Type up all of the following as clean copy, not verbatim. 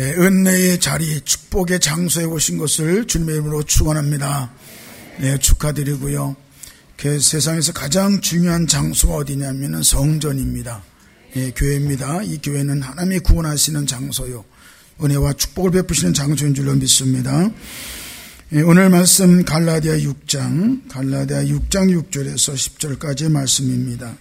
은혜의 자리, 축복의 장소에 오신 것을 주님의 이름으로 축원합니다. 축하드리고요. 세상에서 가장 중요한 장소가 어디냐면 성전입니다. 교회입니다. 이 교회는 하나님이 구원하시는 장소요, 은혜와 축복을 베푸시는 장소인 줄로 믿습니다. 오늘 말씀 갈라디아 6장 6절에서 10절까지의 말씀입니다.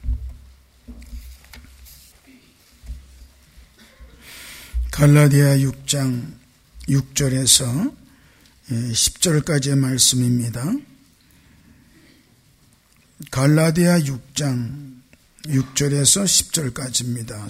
갈라디아 6장 6절에서 10절까지의 말씀입니다. 갈라디아 6장 6절에서 10절까지입니다.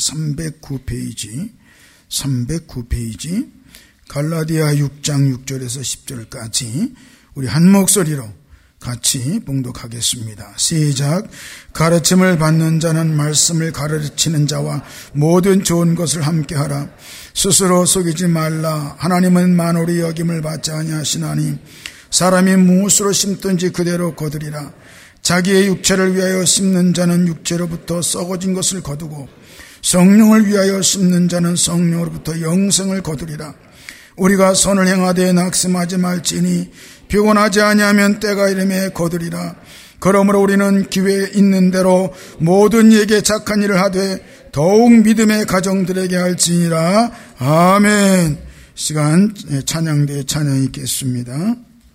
309페이지 갈라디아 6장 6절에서 10절까지 우리 한 목소리로 같이 봉독하겠습니다. 시작. 가르침을 받는 자는 말씀을 가르치는 자와 모든 좋은 것을 함께하라. 스스로 속이지 말라. 하나님은 만홀히 여김을 받지 아니하시나니 사람이 무엇으로 심든지 그대로 거두리라. 자기의 육체를 위하여 심는 자는 육체로부터 썩어진 것을 거두고 성령을 위하여 심는 자는 성령으로부터 영생을 거두리라. 우리가 선을 행하되 낙심하지 말지니 피곤하지 아니하면 때가 이름에 거두리라. 그러므로 우리는 기회 있는 대로 모든 이에게 착한 일을 하되 더욱 믿음의 가정들에게 할지니라. 아멘. 시간 찬양대에 찬양이 있겠습니다.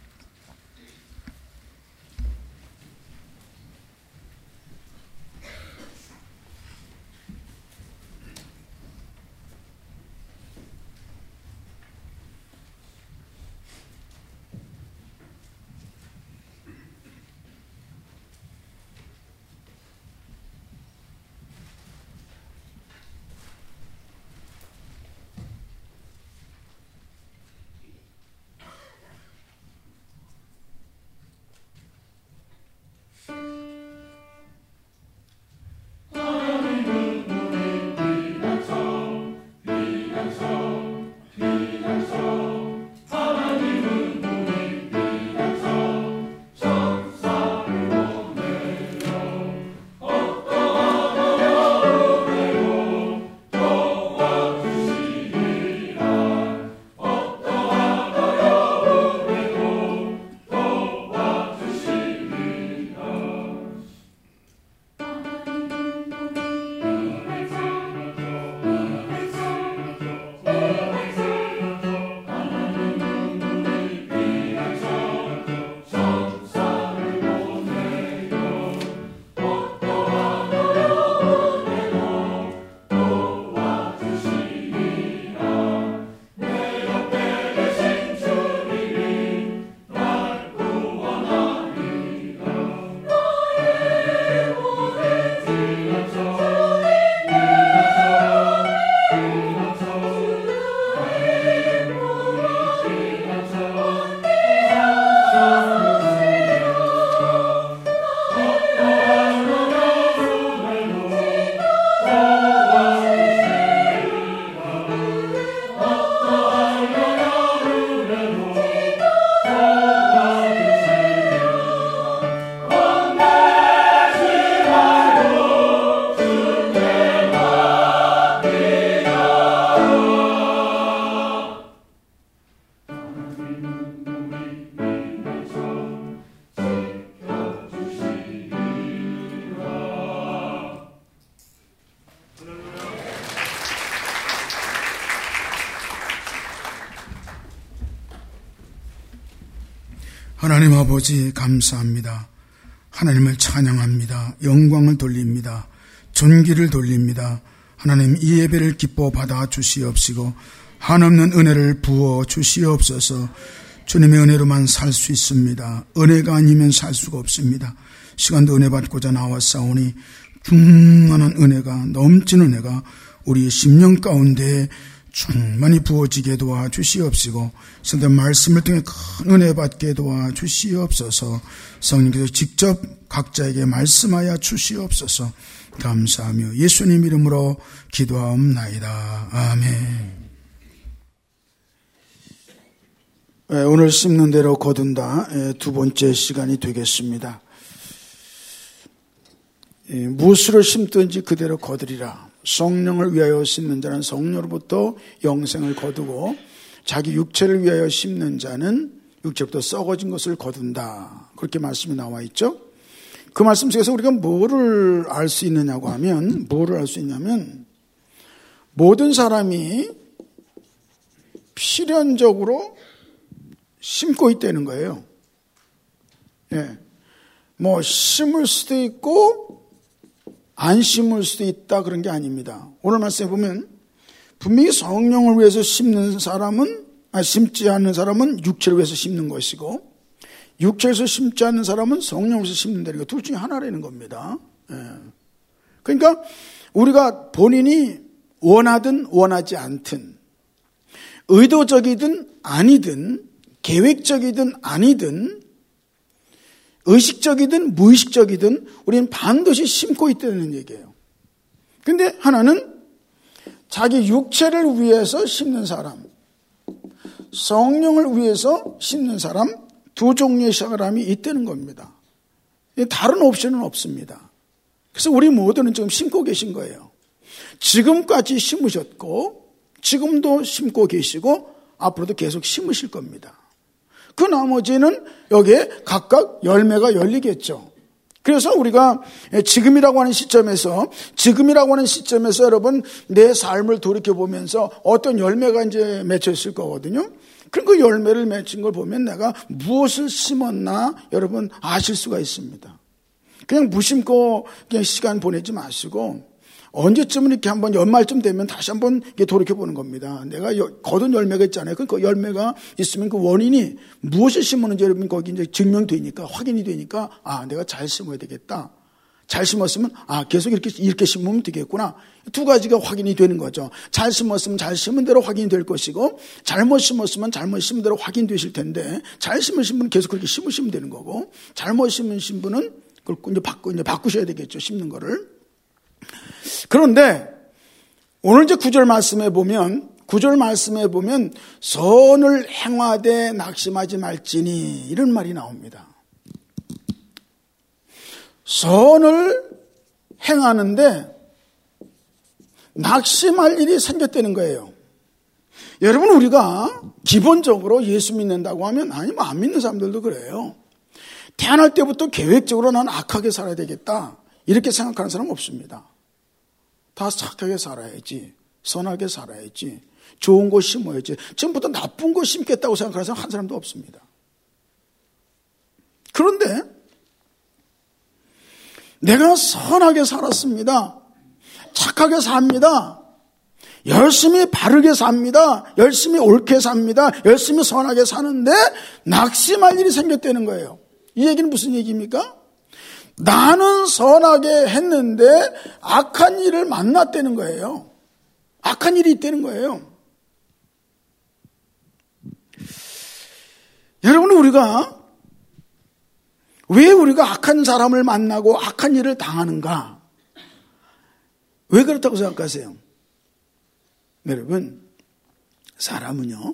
하나님 아버지 감사합니다. 하나님을 찬양합니다. 영광을 돌립니다. 존귀를 돌립니다. 하나님, 이 예배를 기뻐 받아 주시옵시고 한없는 은혜를 부어 주시옵소서. 주님의 은혜로만 살 수 있습니다. 은혜가 아니면 살 수가 없습니다. 시간도 은혜 받고자 나왔사오니 충만한 은혜가, 넘치는 은혜가 우리의 심령 가운데 충만히 부어지게 도와주시옵시고 성경 말씀을 통해 큰 은혜 받게 도와주시옵소서. 성령께서 직접 각자에게 말씀하여 주시옵소서. 감사하며 예수님 이름으로 기도하옵나이다. 아멘. 오늘 심는 대로 거둔다, 두 번째 시간이 되겠습니다. 무엇으로 심든지 그대로 거두리라. 성령을 위하여 심는 자는 성령으로부터 영생을 거두고 자기 육체를 위하여 심는 자는 육체부터 썩어진 것을 거둔다. 그렇게 말씀이 나와 있죠. 그 말씀 속에서 우리가 뭐를 알 수 있느냐고 하면, 뭐를 알 수 있냐면, 모든 사람이 필연적으로 심고 있다는 거예요. 예. 뭐, 심을 수도 있고, 안 심을 수도 있다, 그런 게 아닙니다. 오늘 말씀에 보면, 분명히 성령을 위해서 심는 사람은, 심지 않는 사람은 육체를 위해서 심는 것이고, 육체에서 심지 않는 사람은 성령에서 심는다는 거, 둘 중에 하나라는 겁니다. 예. 그러니까 우리가 본인이 원하든 원하지 않든, 의도적이든 아니든, 계획적이든 아니든, 의식적이든 무의식적이든 우리는 반드시 심고 있다는 얘기예요. 근데 하나는 자기 육체를 위해서 심는 사람, 성령을 위해서 심는 사람, 두 종류의 사람이 있다는 겁니다. 다른 옵션은 없습니다. 그래서 우리 모두는 지금 심고 계신 거예요. 지금까지 심으셨고, 지금도 심고 계시고, 앞으로도 계속 심으실 겁니다. 그 나머지는 여기에 각각 열매가 열리겠죠. 그래서 우리가 지금이라고 하는 시점에서 여러분 내 삶을 돌이켜보면서 어떤 열매가 이제 맺혔을 거거든요. 그럼 그 열매를 맺힌 걸 보면 내가 무엇을 심었나 여러분 아실 수가 있습니다. 그냥 무심코 그냥 시간 보내지 마시고 언제쯤은 이렇게 한번 연말쯤 되면 다시 한번 돌이켜보는 겁니다. 내가 거둔 열매가 있잖아요. 그 열매가 있으면 그 원인이 무엇을 심었는지 여러분 거기 이제 증명되니까, 확인이 되니까, 내가 잘 심어야 되겠다. 잘 심었으면, 계속 이렇게 심으면 되겠구나. 두 가지가 확인이 되는 거죠. 잘 심었으면 잘 심은 대로 확인이 될 것이고, 잘못 심었으면 잘못 심은 대로 확인되실 텐데, 잘 심으신 분은 계속 그렇게 심으시면 되는 거고, 잘못 심으신 분은 그걸 이제 바꾸셔야 되겠죠. 심는 거를. 그런데 오늘 이제 9절 말씀에 보면 선을 행하되 낙심하지 말지니 이런 말이 나옵니다. 선을 행하는데 낙심할 일이 생겼다는 거예요. 여러분 우리가 기본적으로 예수 믿는다고 하면 아니면 안 믿는 사람들도 그래요. 태어날 때부터 계획적으로 난 악하게 살아야 되겠다 이렇게 생각하는 사람 없습니다. 다 착하게 살아야지, 선하게 살아야지, 좋은 거 심어야지, 전부터 나쁜 거 심겠다고 생각하는 사람 한 사람도 없습니다. 그런데 내가 선하게 살았습니다. 착하게 삽니다. 열심히 바르게 삽니다. 열심히 옳게 삽니다. 열심히 선하게 사는데 낙심할 일이 생겼다는 거예요. 이 얘기는 무슨 얘기입니까? 나는 선하게 했는데 악한 일을 만났다는 거예요. 악한 일이 있다는 거예요. 여러분 왜 우리가 악한 사람을 만나고 악한 일을 당하는가? 왜 그렇다고 생각하세요? 여러분 사람은요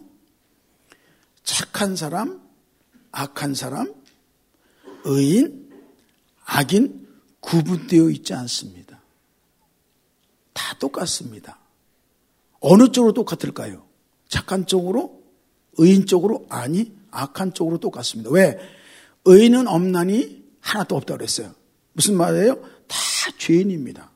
착한 사람, 악한 사람, 의인, 악인 구분되어 있지 않습니다. 다 똑같습니다. 어느 쪽으로 똑같을까요? 착한 쪽으로? 의인 쪽으로? 아니, 악한 쪽으로 똑같습니다. 왜? 의인은 없나니 하나도 없다고 그랬어요. 무슨 말이에요? 다 죄인입니다.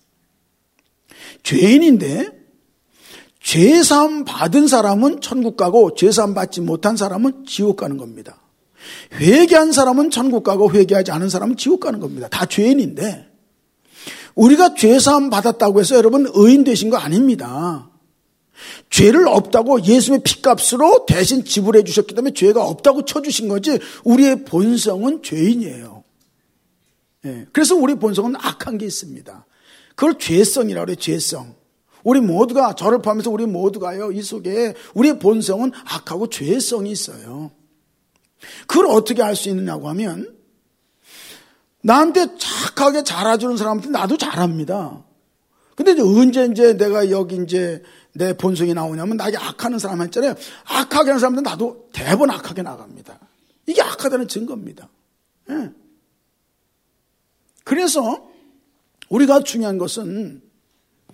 죄인인데 죄사함 받은 사람은 천국 가고 죄사함 받지 못한 사람은 지옥 가는 겁니다. 회개한 사람은 천국 가고 회개하지 않은 사람은 지옥 가는 겁니다. 다 죄인인데 우리가 죄사함 받았다고 해서 여러분 의인 되신 거 아닙니다. 죄를 없다고 예수님의 피값으로 대신 지불해 주셨기 때문에 죄가 없다고 쳐주신 거지 우리의 본성은 죄인이에요. 그래서 우리 본성은 악한 게 있습니다. 그걸 죄성이라고 해요. 죄성. 우리 모두가 저를 포함해서 우리 모두가요 이 속에 우리의 본성은 악하고 죄성이 있어요. 그걸 어떻게 알 수 있느냐고 하면 나한테 착하게 잘해주는 사람한테 나도 잘합니다. 근데 언제 내가 여기 내 본성이 나오냐면 나에게 악하는 사람 있잖아요. 악하게 하는 사람들 나도 대부분 악하게 나갑니다. 이게 악하다는 증거입니다. 예. 그래서 우리가 중요한 것은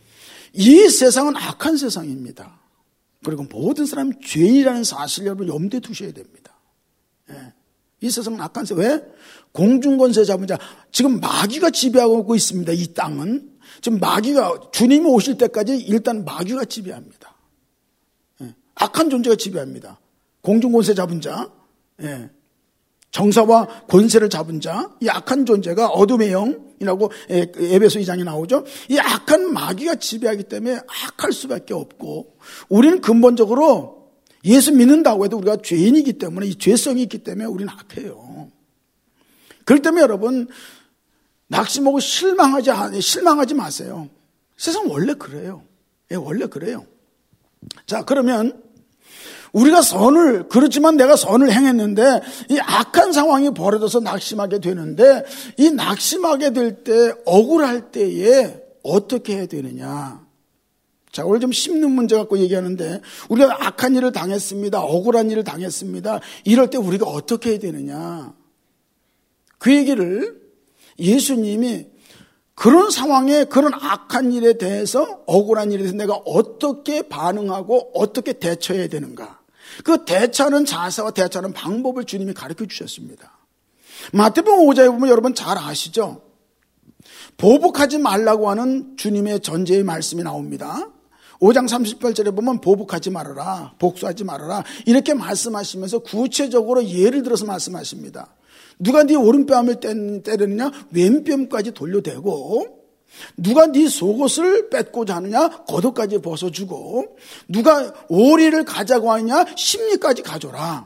이 세상은 악한 세상입니다. 그리고 모든 사람이 죄인이라는 사실을 여러분 염두에 두셔야 됩니다. 예. 이 세상은 악한 세상. 왜? 공중권세 잡은 자. 지금 마귀가 지배하고 있습니다. 이 땅은. 지금 마귀가 주님이 오실 때까지 일단 마귀가 지배합니다. 예. 악한 존재가 지배합니다. 공중권세 잡은 자. 예. 정사와 권세를 잡은 자, 이 악한 존재가 어둠의 영이라고 에베소 2장에 나오죠. 이 악한 마귀가 지배하기 때문에 악할 수밖에 없고, 우리는 근본적으로 예수 믿는다고 해도 우리가 죄인이기 때문에, 이 죄성이 있기 때문에 우리는 악해요. 그렇기 때문에 여러분, 낙심하고 실망하지 마세요. 세상 원래 그래요. 예, 원래 그래요. 자, 그러면 우리가 그렇지만 내가 선을 행했는데 이 악한 상황이 벌어져서 낙심하게 되는데, 이 낙심하게 될 때, 억울할 때에 어떻게 해야 되느냐. 자, 오늘 좀 씹는 문제 갖고 얘기하는데, 우리가 악한 일을 당했습니다. 억울한 일을 당했습니다. 이럴 때 우리가 어떻게 해야 되느냐. 그 얘기를 예수님이 그런 상황에, 그런 악한 일에 대해서, 억울한 일에 대해서 내가 어떻게 반응하고 어떻게 대처해야 되는가. 그 대처하는 자세와 대처하는 방법을 주님이 가르쳐 주셨습니다. 마태복음 5장에 보면 여러분 잘 아시죠? 보복하지 말라고 하는 주님의 전제의 말씀이 나옵니다. 5장 38절에 보면 보복하지 말아라, 복수하지 말아라 이렇게 말씀하시면서 구체적으로 예를 들어서 말씀하십니다. 누가 네 오른뺨을 때리느냐 왼뺨까지 돌려대고, 누가 네 속옷을 뺏고자 하느냐 겉옷까지 벗어주고, 누가 오리를 가자고 하느냐 심리까지 가져라.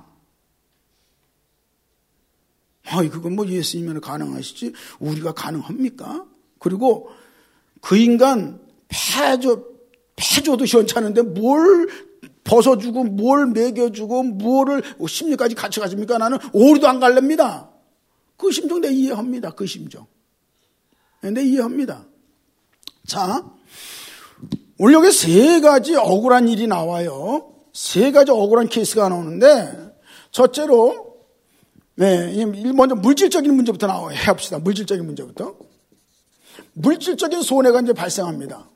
그건 뭐 예수님은 가능하시지 우리가 가능합니까? 그리고 그 인간 패줘도 시원찮은데 뭘 벗어주고 뭘 먹여주고 뭐를 심리까지 같이 가집니까? 나는 오리도 안 갈랍니다. 그 심정 내가 이해합니다. 그 심정 내가 이해합니다. 자, 오늘 여기 세 가지 억울한 일이 나와요. 세 가지 억울한 케이스가 나오는데, 첫째로, 먼저 물질적인 문제부터 해봅시다. 물질적인 문제부터. 물질적인 손해가 이제 발생합니다.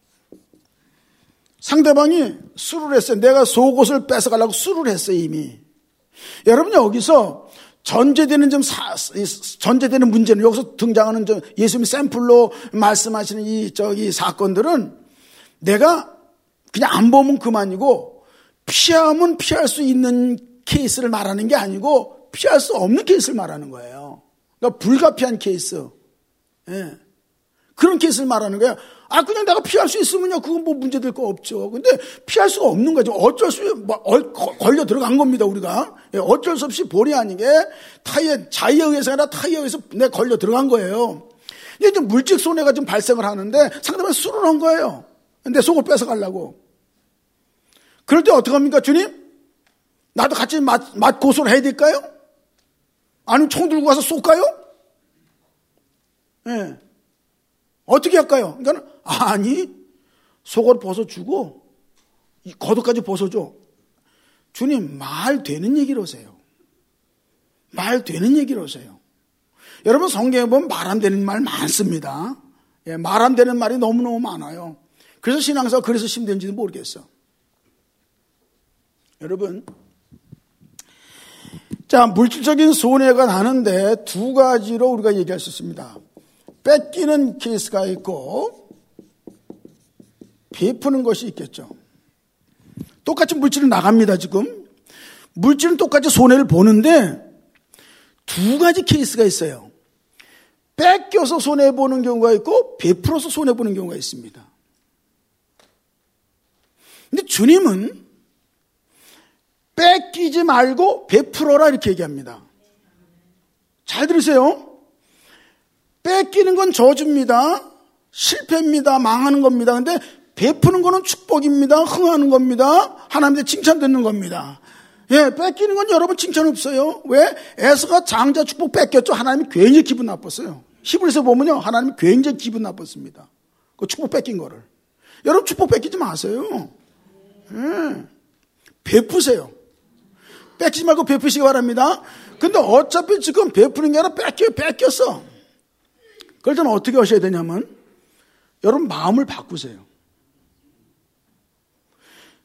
상대방이 술을 했어요. 내가 속옷을 뺏어가려고 술을 했어요, 이미. 여러분, 여기서 전제되는 문제는, 여기서 등장하는 예수님이 샘플로 말씀하시는 이 사건들은 내가 그냥 안 보면 그만이고, 피하면 피할 수 있는 케이스를 말하는 게 아니고 피할 수 없는 케이스를 말하는 거예요. 그러니까 불가피한 케이스. 예. 그런 케이스를 말하는 거예요. 그냥 내가 피할 수 있으면요, 그건 뭐 문제될 거 없죠. 근데 피할 수가 없는 거죠. 어쩔 수 없이 걸려 들어간 겁니다, 우리가. 예, 어쩔 수 없이 본의 아니게 자의에 의해서 아니라 타의에 의해서 내가 걸려 들어간 거예요. 이제 좀 물질 손해가 좀 발생을 하는데 상대방이 술을 한 거예요. 근데 속을 뺏어가려고. 그럴 때 어떡합니까, 주님? 나도 같이 맛 고소를 해야 될까요? 아니면 총 들고 가서 쏠까요? 예. 어떻게 할까요? 그러니까 아니, 속옷 벗어주고 겉옷까지 벗어줘. 주님, 말 되는 얘기를 하세요. 말 되는 얘기를 하세요. 여러분, 성경에 보면 말 안 되는 말 많습니다. 예, 말 안 되는 말이 너무너무 많아요. 그래서 신앙사가 그래서 힘든지는 모르겠어. 여러분, 자, 물질적인 손해가 나는데 두 가지로 우리가 얘기할 수 있습니다. 뺏기는 케이스가 있고 베푸는 것이 있겠죠. 똑같이 물질은 나갑니다. 지금 물질은 똑같이 손해를 보는데 두 가지 케이스가 있어요. 뺏겨서 손해보는 경우가 있고 베풀어서 손해보는 경우가 있습니다. 근데 주님은 뺏기지 말고 베풀어라 이렇게 얘기합니다. 잘 들으세요. 뺏기는 건 저주입니다. 실패입니다. 망하는 겁니다. 근데 베푸는 거는 축복입니다. 흥하는 겁니다. 하나님한테 칭찬 듣는 겁니다. 예, 뺏기는 건 여러분 칭찬 없어요. 왜? 에서가 장자 축복 뺏겼죠. 하나님이 굉장히 기분 나빴어요. 히브리서 보면요, 하나님이 굉장히 기분 나빴습니다. 그 축복 뺏긴 거를. 여러분 축복 뺏기지 마세요. 예, 베푸세요. 뺏기지 말고 베푸시기 바랍니다. 근데 어차피 지금 베푸는 게 아니라 뺏겼어. 그럴 때는 어떻게 하셔야 되냐면, 여러분 마음을 바꾸세요.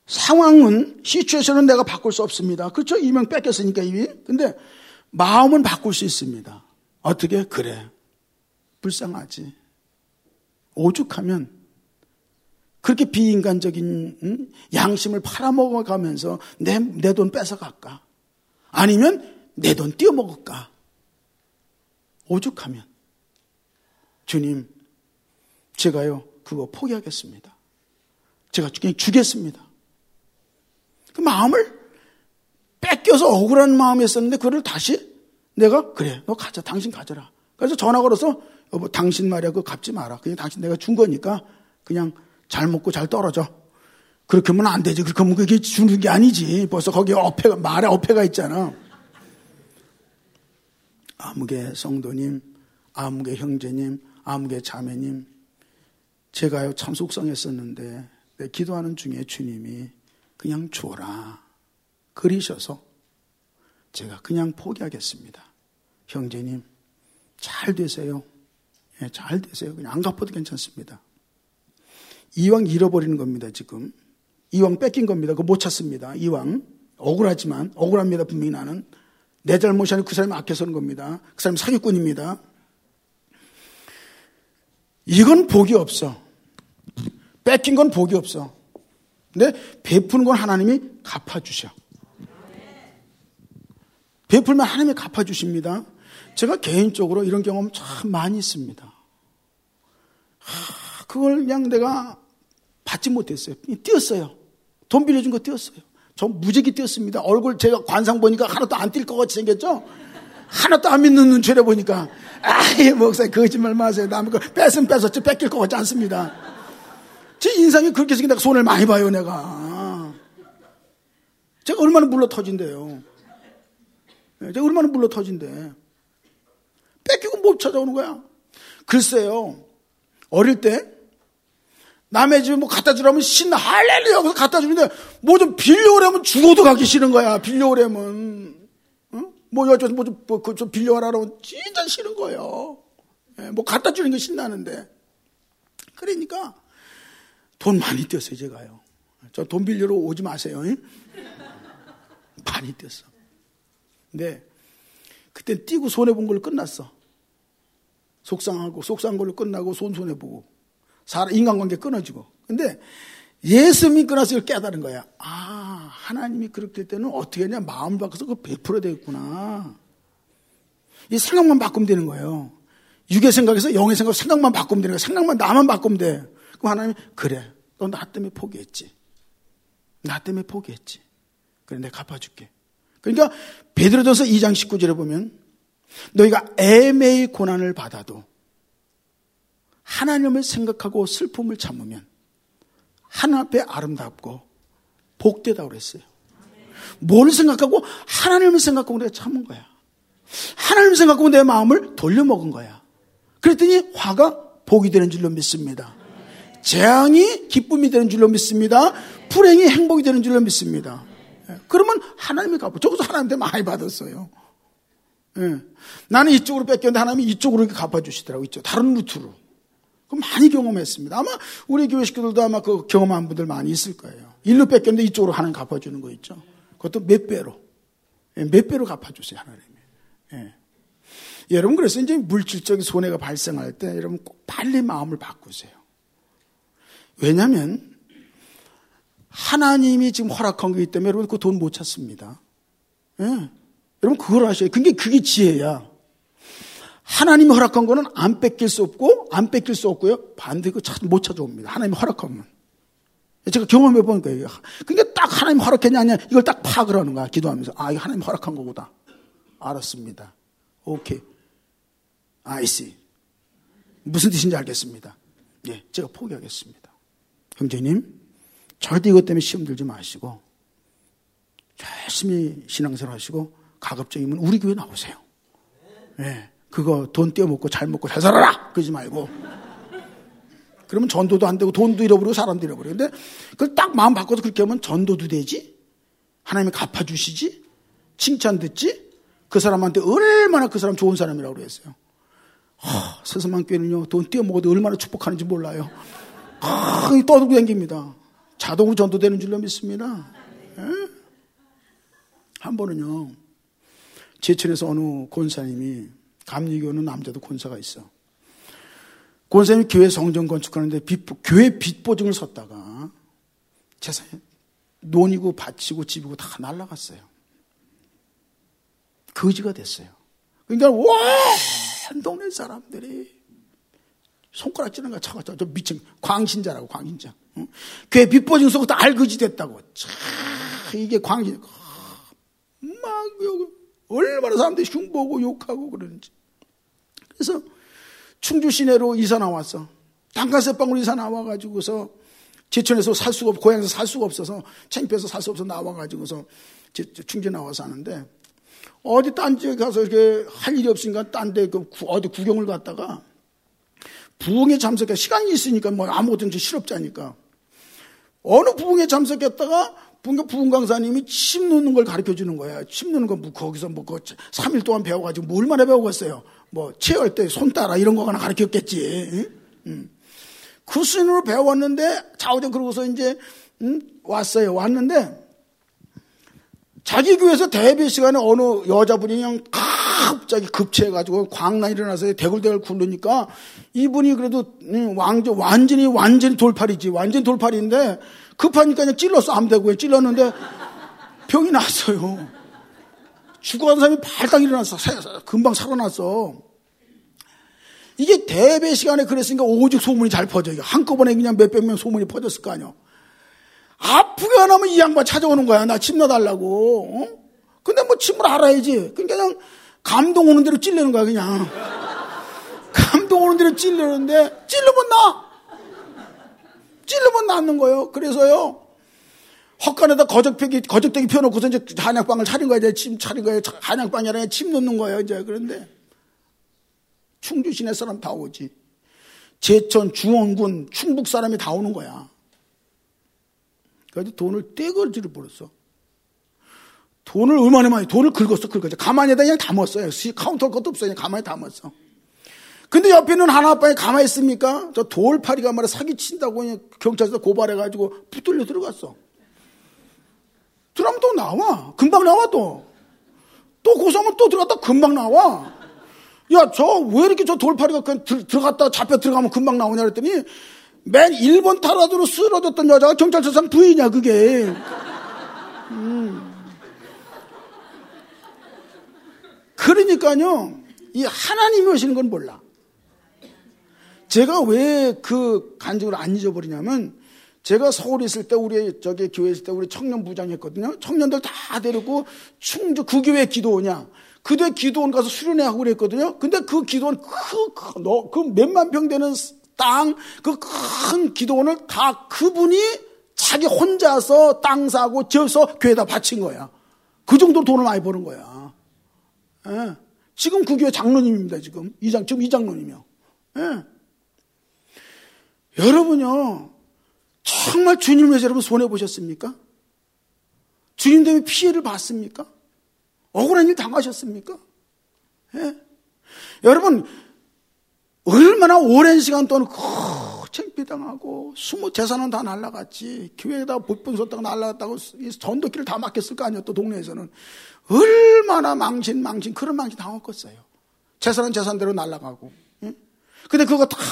상황은, 시츄에이션은 내가 바꿀 수 없습니다. 그렇죠? 이명 뺏겼으니까 이미. 근데 마음은 바꿀 수 있습니다. 어떻게? 그래. 불쌍하지. 오죽하면 그렇게 비인간적인 양심을 팔아먹어가면서 내 돈 뺏어갈까? 아니면 내 돈 띄어먹을까? 오죽하면 주님, 제가요 그거 포기하겠습니다. 제가 그냥 주겠습니다. 그 마음을 뺏겨서 억울한 마음이 있었는데 그걸 다시 내가 그래 너 가져, 당신 가져라. 그래서 전화 걸어서 여보 당신 말이야 그거 갚지 마라. 그냥 당신 내가 준 거니까 그냥 잘 먹고 잘 떨어져. 그렇게 하면 안 되지. 그렇게 하면 그게 주는 게 아니지. 벌써 거기에 말에 어폐가 있잖아. 아무개 성도님, 아무개 형제님, 아무개 자매님, 제가요 참 속상했었는데 내 기도하는 중에 주님이 그냥 줘라 그리셔서 제가 그냥 포기하겠습니다. 형제님 잘 되세요. 예, 잘 되세요. 그냥 안 갚아도 괜찮습니다. 이왕 잃어버리는 겁니다. 지금 이왕 뺏긴 겁니다. 그거 못 찾습니다. 이왕 억울하지만 억울합니다. 분명히 나는 내 잘못이 아니고 그 사람이 아껴서는 겁니다. 그 사람이 사기꾼입니다. 이건 복이 없어. 뺏긴 건 복이 없어. 근데 베푸는 건 하나님이 갚아주셔. 베풀면 하나님이 갚아주십니다. 제가 개인적으로 이런 경험 참 많이 있습니다. 그걸 그냥 내가 받지 못했어요. 띄었어요. 돈 빌려준 거 띄었어요. 저 무지개 띄었습니다. 얼굴 제가 관상 보니까 하나도 안 뛸 것 같이 생겼죠? 하나도 안 믿는 눈초려 보니까 아예 목사님 거짓말 마세요. 남의 거 뺏으면 뺏었지 뺏길 것 같지 않습니다. 제 인상이 그렇게 생긴 내가 손해를 많이 봐요. 내가 제가 얼마나 물러 터진대요. 제가 얼마나 물러 터진대. 뺏기고 못 찾아오는 거야. 글쎄요 어릴 때 남의 집에 뭐 갖다 주라면 신나 할렐루야 하면서 갖다 주는데 뭐 좀 빌려오라면 죽어도 가기 싫은 거야. 빌려오라면 뭐 여쭤서 뭐 좀 빌려와라 그러면 진짜 싫은 거예요. 뭐 갖다 주는 게 신나는데. 그러니까 돈 많이 떼었어요. 제가요. 저 돈 빌려러 오지 마세요. 많이 떼었어. 근데 그때 띄고 손해본 걸로 끝났어. 속상한 걸로 끝나고 손해보고 인간관계 끊어지고. 근데 예수 믿고 끊어서 이걸 깨달은 거야. 아, 하나님이 그렇게 될 때는 어떻게 하냐. 마음을 바꿔서 그거 베풀어야 되겠구나. 이 생각만 바꾸면 되는 거예요. 육의 생각에서 영의 생각, 생각만 바꾸면 되는 거야. 생각만 나만 바꾸면 돼. 그럼 하나님이 그래. 너 나 때문에 포기했지. 나 때문에 포기했지. 그래 내가 갚아줄게. 그러니까 베드로전서 2장 19절에 보면 너희가 애매히 고난을 받아도 하나님을 생각하고 슬픔을 참으면 하나님 앞에 아름답고 복되다고 그랬어요. 뭘 생각하고? 하나님을 생각하고 내가 참은 거야. 하나님을 생각하고 내 마음을 돌려먹은 거야. 그랬더니 화가 복이 되는 줄로 믿습니다. 재앙이 기쁨이 되는 줄로 믿습니다. 불행이 행복이 되는 줄로 믿습니다. 그러면 하나님이 갚아. 저것도 하나님한테 많이 받았어요. 나는 이쪽으로 뺏겼는데 하나님이 이쪽으로 갚아주시더라고요. 다른 루트로. 그럼 많이 경험했습니다. 아마 우리 교회 식구들도 아마 그 경험한 분들 많이 있을 거예요. 일로 뺏겼는데 이쪽으로 하나님 갚아주는 거 있죠. 그것도 몇 배로. 몇 배로 갚아주세요, 하나님이. 여러분, 그래서 이제 물질적인 손해가 발생할 때 여러분 꼭 빨리 마음을 바꾸세요. 왜냐하면 하나님이 지금 허락한 거기 때문에 여러분 그 돈 못 찾습니다. 여러분 그걸 아셔야 돼요. 그게 지혜야. 하나님이 허락한 거는 안 뺏길 수 없고 안 뺏길 수 없고요. 반대 그 못 찾아옵니다. 하나님이 허락하면. 제가 경험해 보니까 그러니까 딱 하나님 허락했냐 아니냐 이걸 딱 파악을 하는 거야. 기도하면서 이거 하나님 허락한 거구나. 알았습니다. 오케이. I see. 무슨 뜻인지 알겠습니다. 예, 제가 포기하겠습니다. 형제님, 절대 이것 때문에 시험 들지 마시고 열심히 신앙생활 하시고 가급적이면 우리 교회 나오세요. 예, 그거 돈 떼어먹고 잘 먹고 잘 살아라 그러지 말고. 그러면 전도도 안 되고 돈도 잃어버리고 사람도 잃어버려. 근데 그걸 딱 마음 바꿔서 그렇게 하면 전도도 되지, 하나님이 갚아주시지, 칭찬 듣지, 그 사람한테 얼마나 그 사람 좋은 사람이라고 그랬어요. 서서만 교회는요 돈 떼어먹어도 얼마나 축복하는지 몰라요. 떠들고 다닙니다. 자동으로 전도되는 줄로 믿습니다. 예? 한 번은요, 제천에서 어느 권사님이, 감리교 어느 남자도 권사가 있어. 권사님이 교회 성전 건축하는데 교회 빚보증을 섰다가 재산이 논이고 밭이고 집이고 다 날라갔어요. 거지가 됐어요. 그러니까 온 동네 사람들이 손가락질하는 거야. 저 미친 광신자라고, 광신자. 응? 교회 빚보증 서고 다 알거지 됐다고. 이게 광신. 막 얼마나 사람들이 흉보고 욕하고 그러는지. 그래서 충주 시내로 이사 나왔어. 단가세 방으로 이사 나와가지고서 제천에서 살 수가 없어, 고향에서 살 수가 없어서 창피해서 살 수 없어서 나와가지고서 충주 나와서 사는데, 어디 딴 데 가서 이렇게 할 일이 없으니까 딴 데 어디 구경을 갔다가 부흥에 참석해. 시간이 있으니까 뭐 아무것도 실업자니까. 어느 부흥에 참석했다가 부흥 강사님이 침 놓는 걸 가르쳐 주는 거야. 침 놓는 거 뭐 거기서 뭐 3일 동안 배워가지고 뭐 얼마나 배우겠어요. 뭐 체할 때 손 따라 이런 거 하나 가르쳤겠지. 그 수준으로 배웠는데 좌우대 그러고서 이제 왔어요. 왔는데 자기 교회에서 대배 시간에 어느 여자분이 그냥 갑자기 급체해가지고 광란이 일어나서 대굴대굴 굴르니까 이분이 그래도 완전히 돌팔이지. 완전히 돌팔인데 급하니까 그냥 찔렀어. 암대구에 찔렀는데 병이 났어요. 죽어간 사람이 발딱 일어났어. 금방 살아났어. 이게 대배 시간에 그랬으니까 오죽 소문이 잘 퍼져. 한꺼번에 그냥 몇백 명 소문이 퍼졌을 거 아니야. 아프게 안 하면 이 양반 찾아오는 거야. 나 침 놔달라고. 어? 근데 뭐 침을 알아야지. 그러니까 그냥 감동 오는 대로 찔르는 거야, 그냥. 감동 오는 대로 찔르는데, 찔르면 낫는 거예요. 그래서요, 헛간에다 거적대기 펴놓고서 이제 한약방을 차린 거야. 이제 침 차린 거예요. 한약방이 아니라 침 넣는 거예요, 이제. 그런데, 충주 시내 사람 다 오지. 제천, 중원군, 충북 사람이 다 오는 거야. 그래서 돈을 떼거지를 벌었어. 돈을 얼마나 많이, 돈을 긁었어. 가만히다 그냥 담았어요. 카운터 것도 없어요. 그냥 가만히 담았어. 근데 옆에 있는 하나아빠에 가만히 있습니까? 저 돌팔이가 말이야 사기친다고 그냥 경찰서 고발해가지고 붙들려 들어갔어. 들어가면 또 나와. 금방 나와 또. 또 고소하면 또 들어갔다 금방 나와. 야, 왜 이렇게 저 돌팔이가 그냥 들어갔다 잡혀 들어가면 금방 나오냐 그랬더니 맨 1번 타라도로 쓰러졌던 여자가 경찰서장 부인이야, 그게. 그러니까요, 이 하나님이 오시는 건 몰라. 제가 왜 그 간증을 안 잊어버리냐면, 제가 서울에 있을 때, 교회에 있을 때 우리 청년 부장했거든요. 청년들 다 데리고 충주 그 교회 기도원이야. 그대 기도원 가서 수련회 하고 그랬거든요. 근데 그 기도원, 그 몇만 평 되는 땅, 그 큰 기도원을 다 그분이 자기 혼자서 땅 사고 지어서 교회에다 바친 거야. 그 정도로 돈을 많이 버는 거야. 예. 지금 그 교회 장로님입니다, 지금 이장로님이요. 예. 여러분요, 정말 주님을 위해서 여러분 손해보셨습니까? 주님 때문에 피해를 봤습니까? 억울한 일 당하셨습니까? 예. 여러분, 얼마나 오랜 시간 동안 창피당하고 재산은 다 날라갔지. 교회에다 복분 썼다가 날라갔다고 전도기를 다 맡겼을 거 아니에요. 또 동네에서는. 얼마나 망신 그런 망신 당했겠어요. 재산은 재산대로 날라가고. 예? 근데 그거 다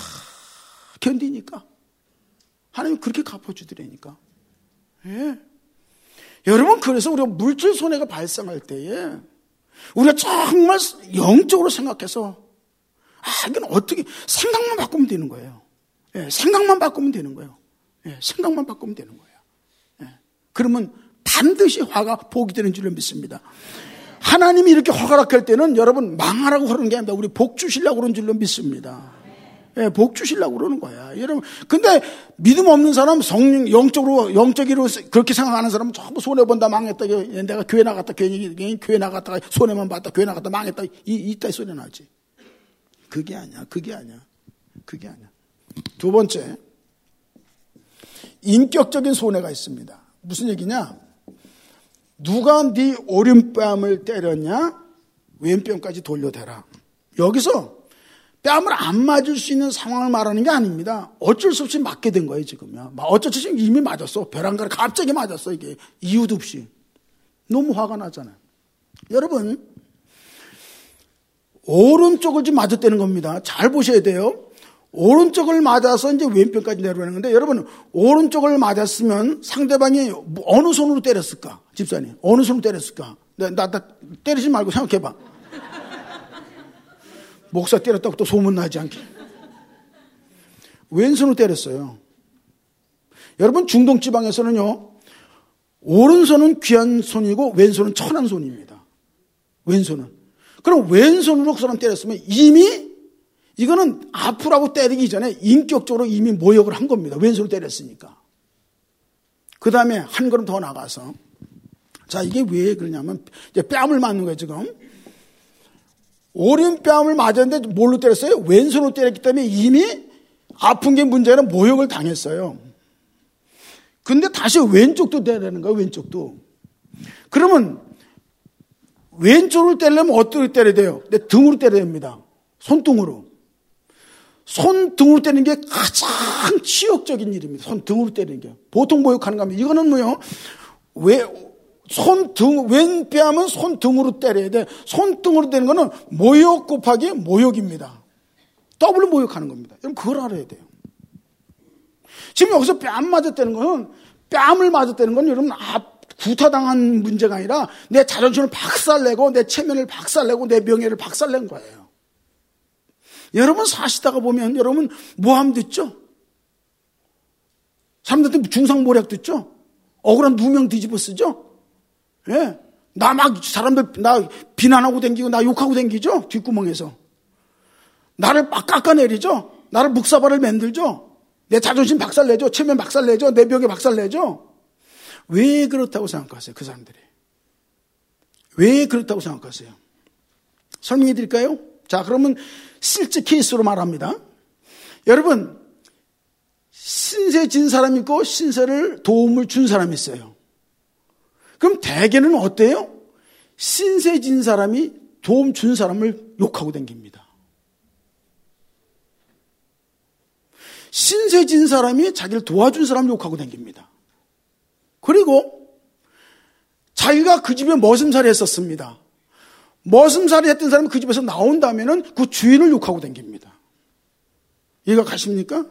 견디니까 하나님 그렇게 갚아주더라니까. 예. 여러분, 그래서 우리가 물질 손해가 발생할 때에 우리가 정말 영적으로 생각해서 이건 어떻게 생각만 바꾸면 되는 거예요. 예, 생각만 바꾸면 되는 거예요. 예, 생각만 바꾸면 되는 거예요. 예, 그러면 반드시 화가 복이 되는 줄로 믿습니다. 하나님이 이렇게 허락할 때는 여러분 망하라고 그러는 게 아닙니다. 우리 복 주시려고 그러는 줄로 믿습니다. 예, 복 주시려고 그러는 거야. 여러분, 근데 믿음 없는 사람, 영적으로 그렇게 생각하는 사람은 전부 손해본다, 망했다. 내가 교회 나갔다, 괜히 교회 나갔다가 손해만 봤다, 교회 나갔다, 망했다. 이따위 소리 나지. 그게 아니야. 두 번째, 인격적인 손해가 있습니다. 무슨 얘기냐? 누가 네 오른뺨을 때렸냐? 왼뺨까지 돌려대라. 여기서 뺨을 안 맞을 수 있는 상황을 말하는 게 아닙니다. 어쩔 수 없이 맞게 된 거예요, 지금요. 어쩔 수 없이 이미 맞았어. 벼랑가를 갑자기 맞았어, 이게. 이유도 없이. 너무 화가 나잖아요. 여러분, 오른쪽을 좀 맞았다는 겁니다. 잘 보셔야 돼요. 오른쪽을 맞아서 이제 왼편까지 내려오는 건데, 여러분, 오른쪽을 맞았으면 상대방이 어느 손으로 때렸을까? 집사님, 어느 손으로 때렸을까? 나 때리지 말고 생각해봐. 목사 때렸다고 또 소문나지 않게. 왼손으로 때렸어요. 여러분, 중동지방에서는요, 오른손은 귀한 손이고 왼손은 천한 손입니다. 왼손은. 그럼 왼손으로 그 사람 때렸으면 이미 이거는 아프라고 때리기 전에 인격적으로 이미 모욕을 한 겁니다. 왼손으로 때렸으니까. 그 다음에 한 걸음 더 나가서, 자, 이게 왜 그러냐면 이제 뺨을 맞는 거예요, 지금. 오른뺨을 맞았는데 뭘로 때렸어요? 왼손으로 때렸기 때문에 이미 아픈 게 문제가 아니라 모욕을 당했어요. 근데 다시 왼쪽도 때리는 거예요, 왼쪽도. 그러면 왼쪽으로 때리려면 어떻게 때려야 돼요? 내 등으로 때려야 됩니다. 손등으로. 손등으로 때리는 게 가장 치욕적인 일입니다. 손등으로 때리는 게. 보통 모욕하는 겁니다. 이거는 뭐요? 왼뺨은 손등으로 때려야 돼. 손등으로 때리는 거는 모욕 곱하기 모욕입니다. 더블로 모욕하는 겁니다. 여러분, 그걸 알아야 돼요. 지금 여기서 뺨 맞았다는 거는, 뺨을 맞았다는 건 여러분, 구타당한 문제가 아니라 내 자존심을 박살내고, 내 체면을 박살내고, 내 명예를 박살낸 거예요. 여러분, 사시다가 보면 여러분 모함 듣죠? 사람들한테 중상모략 듣죠? 억울한 누명 뒤집어 쓰죠? 예. 사람들, 나 비난하고 댕기고, 나 욕하고 댕기죠? 뒷구멍에서. 나를 막 깎아내리죠? 나를 묵사발을 만들죠? 내 자존심 박살내죠? 체면 박살내죠? 내 명예 박살내죠? 왜 그렇다고 생각하세요, 그 사람들이? 왜 그렇다고 생각하세요? 설명해 드릴까요? 자, 그러면 실제 케이스로 말합니다. 여러분, 신세 진 사람이 있고 신세를 도움을 준 사람이 있어요. 그럼 대개는 어때요? 신세 진 사람이 도움 준 사람을 욕하고 다닙니다. 신세 진 사람이 자기를 도와준 사람을 욕하고 다닙니다. 그리고 자기가 그 집에 머슴살이 했었습니다. 머슴살이 했던 사람이 그 집에서 나온다면은 그 주인을 욕하고 다닙니다. 이해가 가십니까?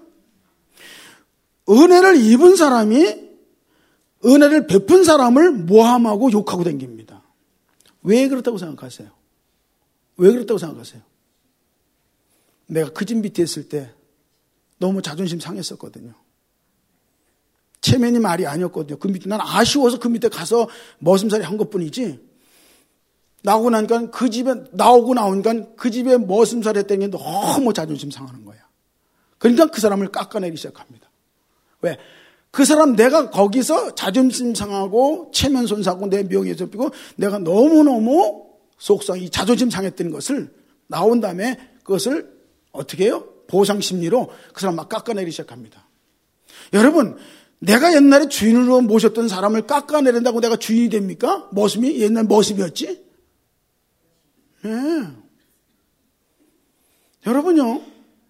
은혜를 입은 사람이 은혜를 베푼 사람을 모함하고 욕하고 다닙니다. 왜 그렇다고 생각하세요? 왜 그렇다고 생각하세요? 내가 그 집 밑에 있을 때 너무 자존심 상했었거든요. 체면이 말이 아니었거든요. 그 밑에, 난 아쉬워서 그 밑에 가서 머슴살이 한 것뿐이지. 나오고 나니까 그 집에, 나오고 나오니까 그 집에 머슴살이 했다는 게 너무 자존심 상하는 거야. 그러니까 그 사람을 깎아내기 시작합니다. 왜? 그 사람, 내가 거기서 자존심 상하고 체면 손상하고 내 명예 접히고 내가 너무너무 속상이 자존심 상했던 것을 나온 다음에 그것을 어떻게 해요? 보상 심리로 그 사람 막 깎아내기 시작합니다. 여러분, 내가 옛날에 주인으로 모셨던 사람을 깎아내린다고 내가 주인이 됩니까? 머슴이 옛날 머슴이었지? 네. 여러분요,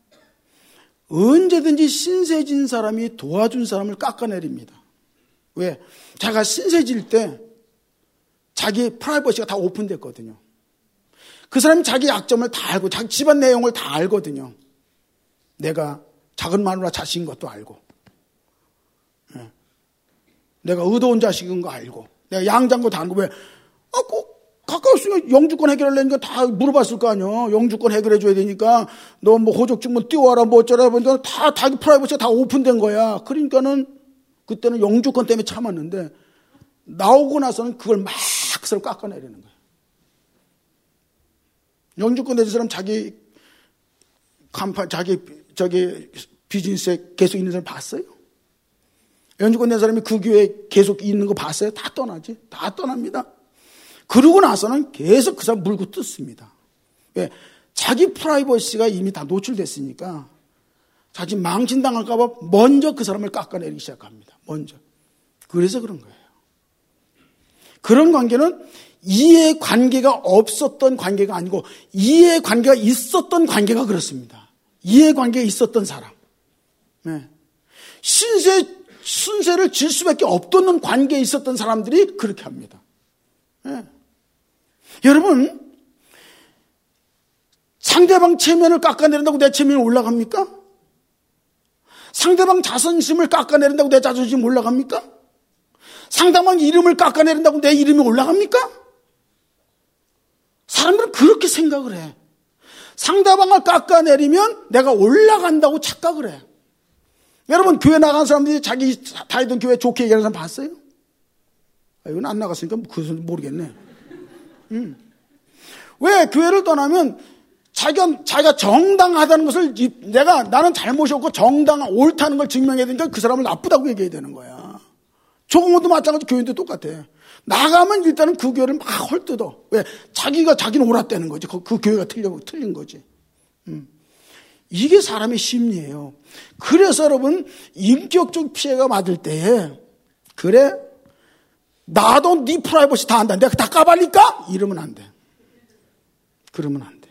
언제든지 신세진 사람이 도와준 사람을 깎아내립니다. 왜? 자기가 신세질 때 자기 프라이버시가 다 오픈됐거든요. 그 사람이 자기 약점을 다 알고 자기 집안 내용을 다 알거든요. 내가 작은 마누라 자식인 것도 알고, 내가 의도원 자식인 거 알고, 내가 양자인 거 다 알고. 왜? 꼭 가까웠으니까 영주권 해결하려니까 다 물어봤을 거 아니에요. 영주권 해결해줘야 되니까 너 뭐 호적증 뭐 띄워라 뭐 어쩌라 보니까 다 자기 프라이버시가 다 오픈된 거야. 그러니까는 그때는 영주권 때문에 참았는데 나오고 나서는 그걸 막 서로 깎아내리는 거예요. 영주권 된 사람 자기 간판, 자기 비즈니스에 계속 있는 사람 봤어요? 영주권 된 사람이 그 교회에 계속 있는 거 봤어요? 다 떠나지. 다 떠납니다. 그러고 나서는 계속 그 사람 물고 뜯습니다. 왜? 자기 프라이버시가 이미 다 노출됐으니까 자기 망신당할까 봐 먼저 그 사람을 깎아내리기 시작합니다. 먼저. 그래서 그런 거예요. 그런 관계는 이해관계가 없었던 관계가 아니고 이해관계가 있었던 관계가 그렇습니다. 이해관계가 있었던 사람. 네. 신세를 질 수밖에 없던 관계에 있었던 사람들이 그렇게 합니다. 네. 여러분, 상대방 체면을 깎아내린다고 내 체면이 올라갑니까? 상대방 자존심을 깎아내린다고 내 자존심이 올라갑니까? 상대방 이름을 깎아내린다고 내 이름이 올라갑니까? 사람들은 그렇게 생각을 해. 상대방을 깎아내리면 내가 올라간다고 착각을 해. 여러분, 교회 나간 사람들이 자기 다니던 교회 좋게 얘기하는 사람 봤어요? 이건 안 나갔으니까 그것은 모르겠네. 왜 교회를 떠나면 자기가 정당하다는 것을 나는 잘못이 없고 옳다는 걸 증명해야 되니까 그 사람을 나쁘다고 얘기해야 되는 거야. 조금도 마찬가지 교회도 똑같아. 나가면 일단은 그 교회를 막 헐뜯어. 왜? 자기는 옳았다는 거지. 그 교회가 틀린 거지. 이게 사람의 심리예요. 그래서 여러분, 인격적 피해가 맞을 때에, 그래? 나도 네 프라이버시 다 안다. 내가 다 까발릴까? 이러면 안 돼. 그러면 안 돼.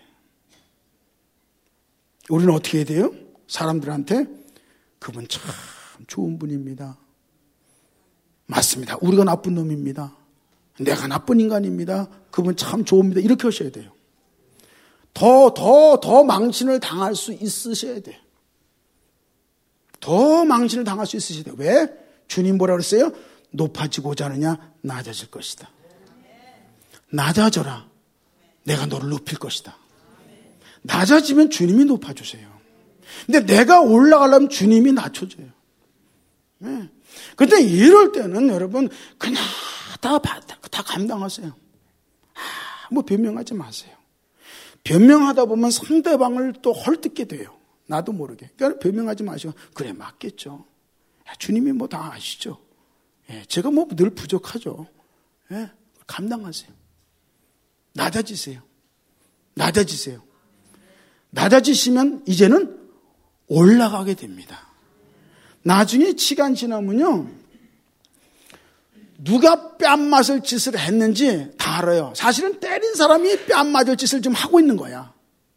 우리는 어떻게 해야 돼요? 사람들한테 그분 참 좋은 분입니다. 맞습니다. 우리가 나쁜 놈입니다. 내가 나쁜 인간입니다. 그분 참 좋습니다. 이렇게 하셔야 돼요. 더 망신을 당할 수 있으셔야 돼요. 더 망신을 당할 수 있으셔야 돼요. 왜? 주님 뭐라고 그랬어요? 높아지고자 하느냐? 낮아질 것이다. 낮아져라. 내가 너를 높일 것이다. 낮아지면 주님이 높아주세요. 근데 내가 올라가려면 주님이 낮춰줘요. 네. 근데 이럴 때는 여러분 그냥 다 감당하세요. 뭐 변명하지 마세요. 변명하다 보면 상대방을 또 헐뜯게 돼요. 나도 모르게. 그러니까 변명하지 마시고 그래 맞겠죠. 주님이 뭐 다 아시죠. 제가 뭐 늘 부족하죠. 감당하세요. 낮아지세요. 낮아지시면 이제는 올라가게 됩니다. 나중에 시간 지나면요, 누가 뺨 맞을 짓을 했는지 다 알아요. 사실은 때린 사람이 뺨 맞을 짓을 좀 하고 있는 거야.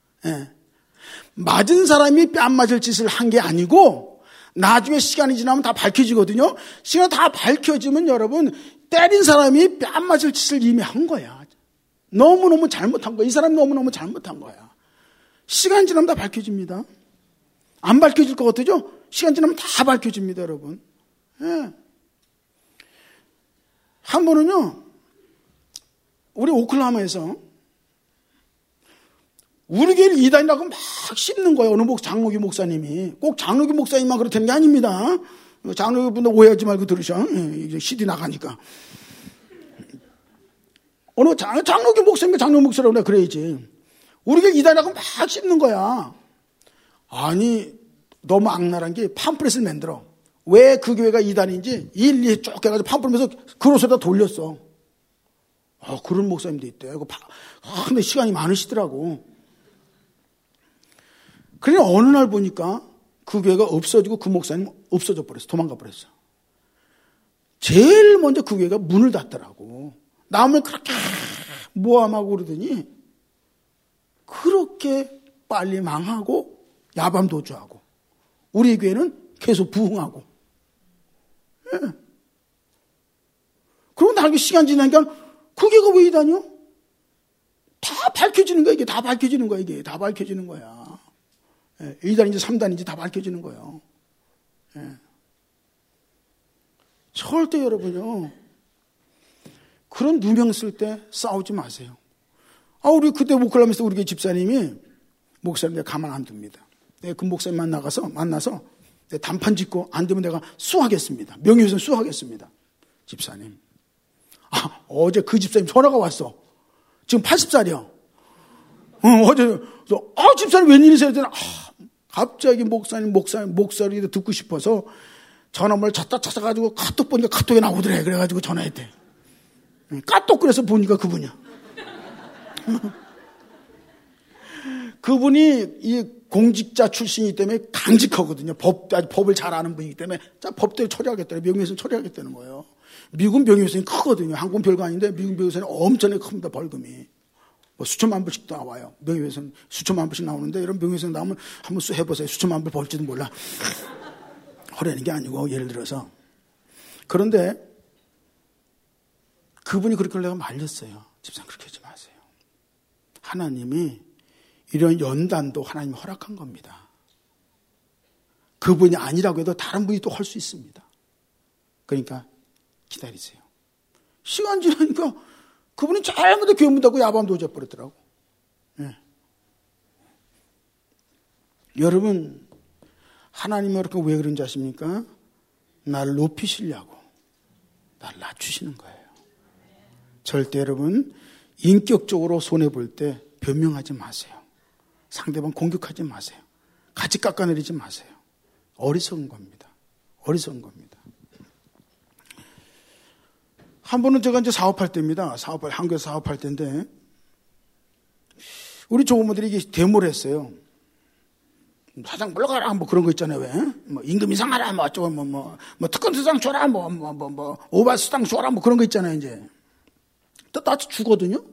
맞은 사람이 뺨 맞을 짓을 한 게 아니고 나중에 시간이 지나면 다 밝혀지거든요. 시간이 다 밝혀지면 여러분 때린 사람이 뺨 맞을 짓을 이미 한 거야. 너무너무 잘못한 거야. 이 사람이 너무너무 잘못한 거야. 시간 지나면 다 밝혀집니다. 안 밝혀질 것 같죠? 시간 지나면 다 밝혀집니다, 여러분. 한 번은요, 우리 오클라호마에서 우리 교회를 이단이라고 막 씹는 거예요. 어느 장로교 목사님이. 꼭 장로교 목사님만 그렇다는 게 아닙니다. 장로교 분들 오해하지 말고 들으셔. CD 나가니까. 어느 장로교 목사님과 장로 목사라고 내가 그래야지. 우리 교회 이단이라고 막 씹는 거야. 아니, 너무 악랄한 게 팜플렛을 만들어. 왜 그 교회가 이단인지 일일이 쭉 해가지고 팜플렛에서 그로서다 돌렸어. 그런 목사님도 있대요. 근데 시간이 많으시더라고. 그러니 어느 날 보니까 그 교회가 없어지고 그 목사님 없어져 버렸어. 도망가 버렸어. 제일 먼저 그 교회가 문을 닫더라고. 남을 그렇게 모함하고 그러더니 그렇게 빨리 망하고 야밤도주하고 우리 교회는 계속 부흥하고. 그리고 나중에 시간 지나니까 그 교회가 왜 이다뇨? 다 밝혀지는 거야. 이게 다 밝혀지는 거야. 이게 다 밝혀지는 거야. 2단인지 3단인지 다 밝혀지는 거예요. 절대 여러분요, 그런 누명 쓸 때 싸우지 마세요. 우리 그때 목회하면서 우리 집사님이 목사님 내가 가만 안 둡니다. 내가 그 목사님 만나서 내가 단판 짓고 안 되면 내가 수하겠습니다. 명예훼손 수하겠습니다. 집사님. 어제 그 집사님 전화가 왔어. 지금 80살이야. 어제 집사님 웬일이세요? 갑자기 목사님 목소리도 듣고 싶어서 전화번호를 찾아가지고 카톡 보니까 카톡에 나오더래. 그래가지고 전화했대. 카톡 그래서 보니까 그분이야. 그분이 이 공직자 출신이기 때문에 강직하거든요. 법을 잘 아는 분이기 때문에 법대로 처리하겠다는, 명예훼손 처리하겠다는 거예요. 미국 명예훼손이 크거든요. 한국은 별거 아닌데 미국 명예훼손이 엄청나게 큽니다. 벌금이. 뭐 수천만 불씩 나와요. 명예훼손 수천만 불씩 나오는데 이런 명예훼손 나오면 한번 해보세요. 수천만 불 벌지도 몰라. 허례는 게 아니고 예를 들어서. 그런데 그분이 그렇게 내가 말렸어요. 집사님 그렇게 하지 마세요. 하나님이 이런 연단도 하나님이 허락한 겁니다. 그분이 아니라고 해도 다른 분이 또 할 수 있습니다. 그러니까 기다리세요. 시간 지나니까 그분이 잘못해 교회 문 닫고 야밤 도져버렸더라고. 네. 여러분 하나님은 그렇게 왜 그런지 아십니까? 나를 높이시려고 나를 낮추시는 거예요. 절대 여러분 인격적으로 손해볼 때 변명하지 마세요. 상대방 공격하지 마세요. 같이 깎아내리지 마세요. 어리석은 겁니다. 어리석은 겁니다. 한 번은 제가 이제 사업할 때입니다. 한국에서 사업할 때인데 우리 조부모들이 이게 데모를 했어요. 사장 물러가라 뭐 그런 거 있잖아요. 왜? 뭐 임금 인상하라 뭐 어쩌고 뭐 특권 수당 줘라 뭐 오바 수당 줘라 뭐 그런 거 있잖아요. 이제 다 주거든요.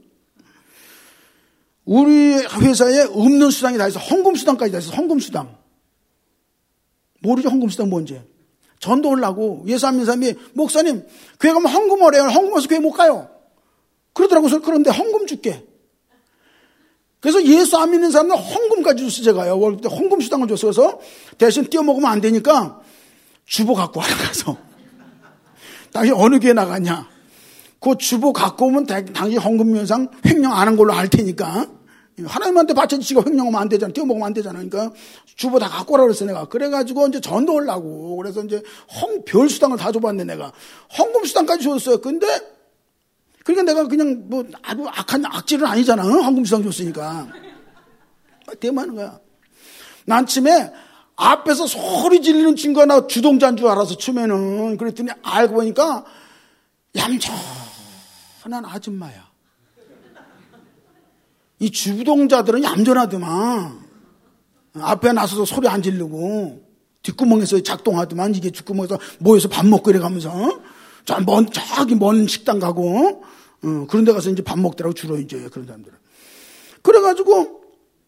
우리 회사에 없는 수당이 다 있어. 헌금 수당까지 다 있어. 헌금 수당. 모르죠? 헌금 수당 뭔지. 전도 오려고 예수 안 믿는 사람이 목사님 교회 가면 헌금 오래요. 헌금 와서 교회 못 가요. 그러더라고요. 그런데 헌금 줄게. 그래서 예수 안 믿는 사람은 헌금까지 줬어요. 제가요. 헌금 수당을 줬어서 대신 띄워 먹으면 안 되니까 주보 갖고 와라 가서. 당신 어느 교회 나가냐. 그 주보 갖고 오면 당신 헌금 면상 횡령 안 한 걸로 알 테니까. 하나님한테 바쳐지 지가 횡령하면 안 되잖아. 띄워 먹으면 안 되잖아. 그러니까 주보 다 갖고 오라 그랬어 내가. 그래가지고 이제 전도 오려고. 그래서 이제 별 수당을 다 줘봤네 내가. 헌금 수당까지 줬어요. 근데 그러니까 내가 그냥 뭐 아주 악한 악질은 아니잖아. 헌금 수당 줬으니까. 대만한 거야. 난 처음에 앞에서 소리 지르는 친구가 나 주동자인 줄 알아서 처음에는. 그랬더니 알고 보니까 얌전한 아줌마야. 이 주동자들은 얌전하더만. 앞에 나서서 소리 안 지르고 뒷구멍에서 작동하더만. 이게 뒷구멍에서 모여서 밥 먹고 이래가면서 저기 먼 식당 가고 그런 데 가서 이제 밥 먹더라고 주로 이제 그런 사람들은. 그래가지고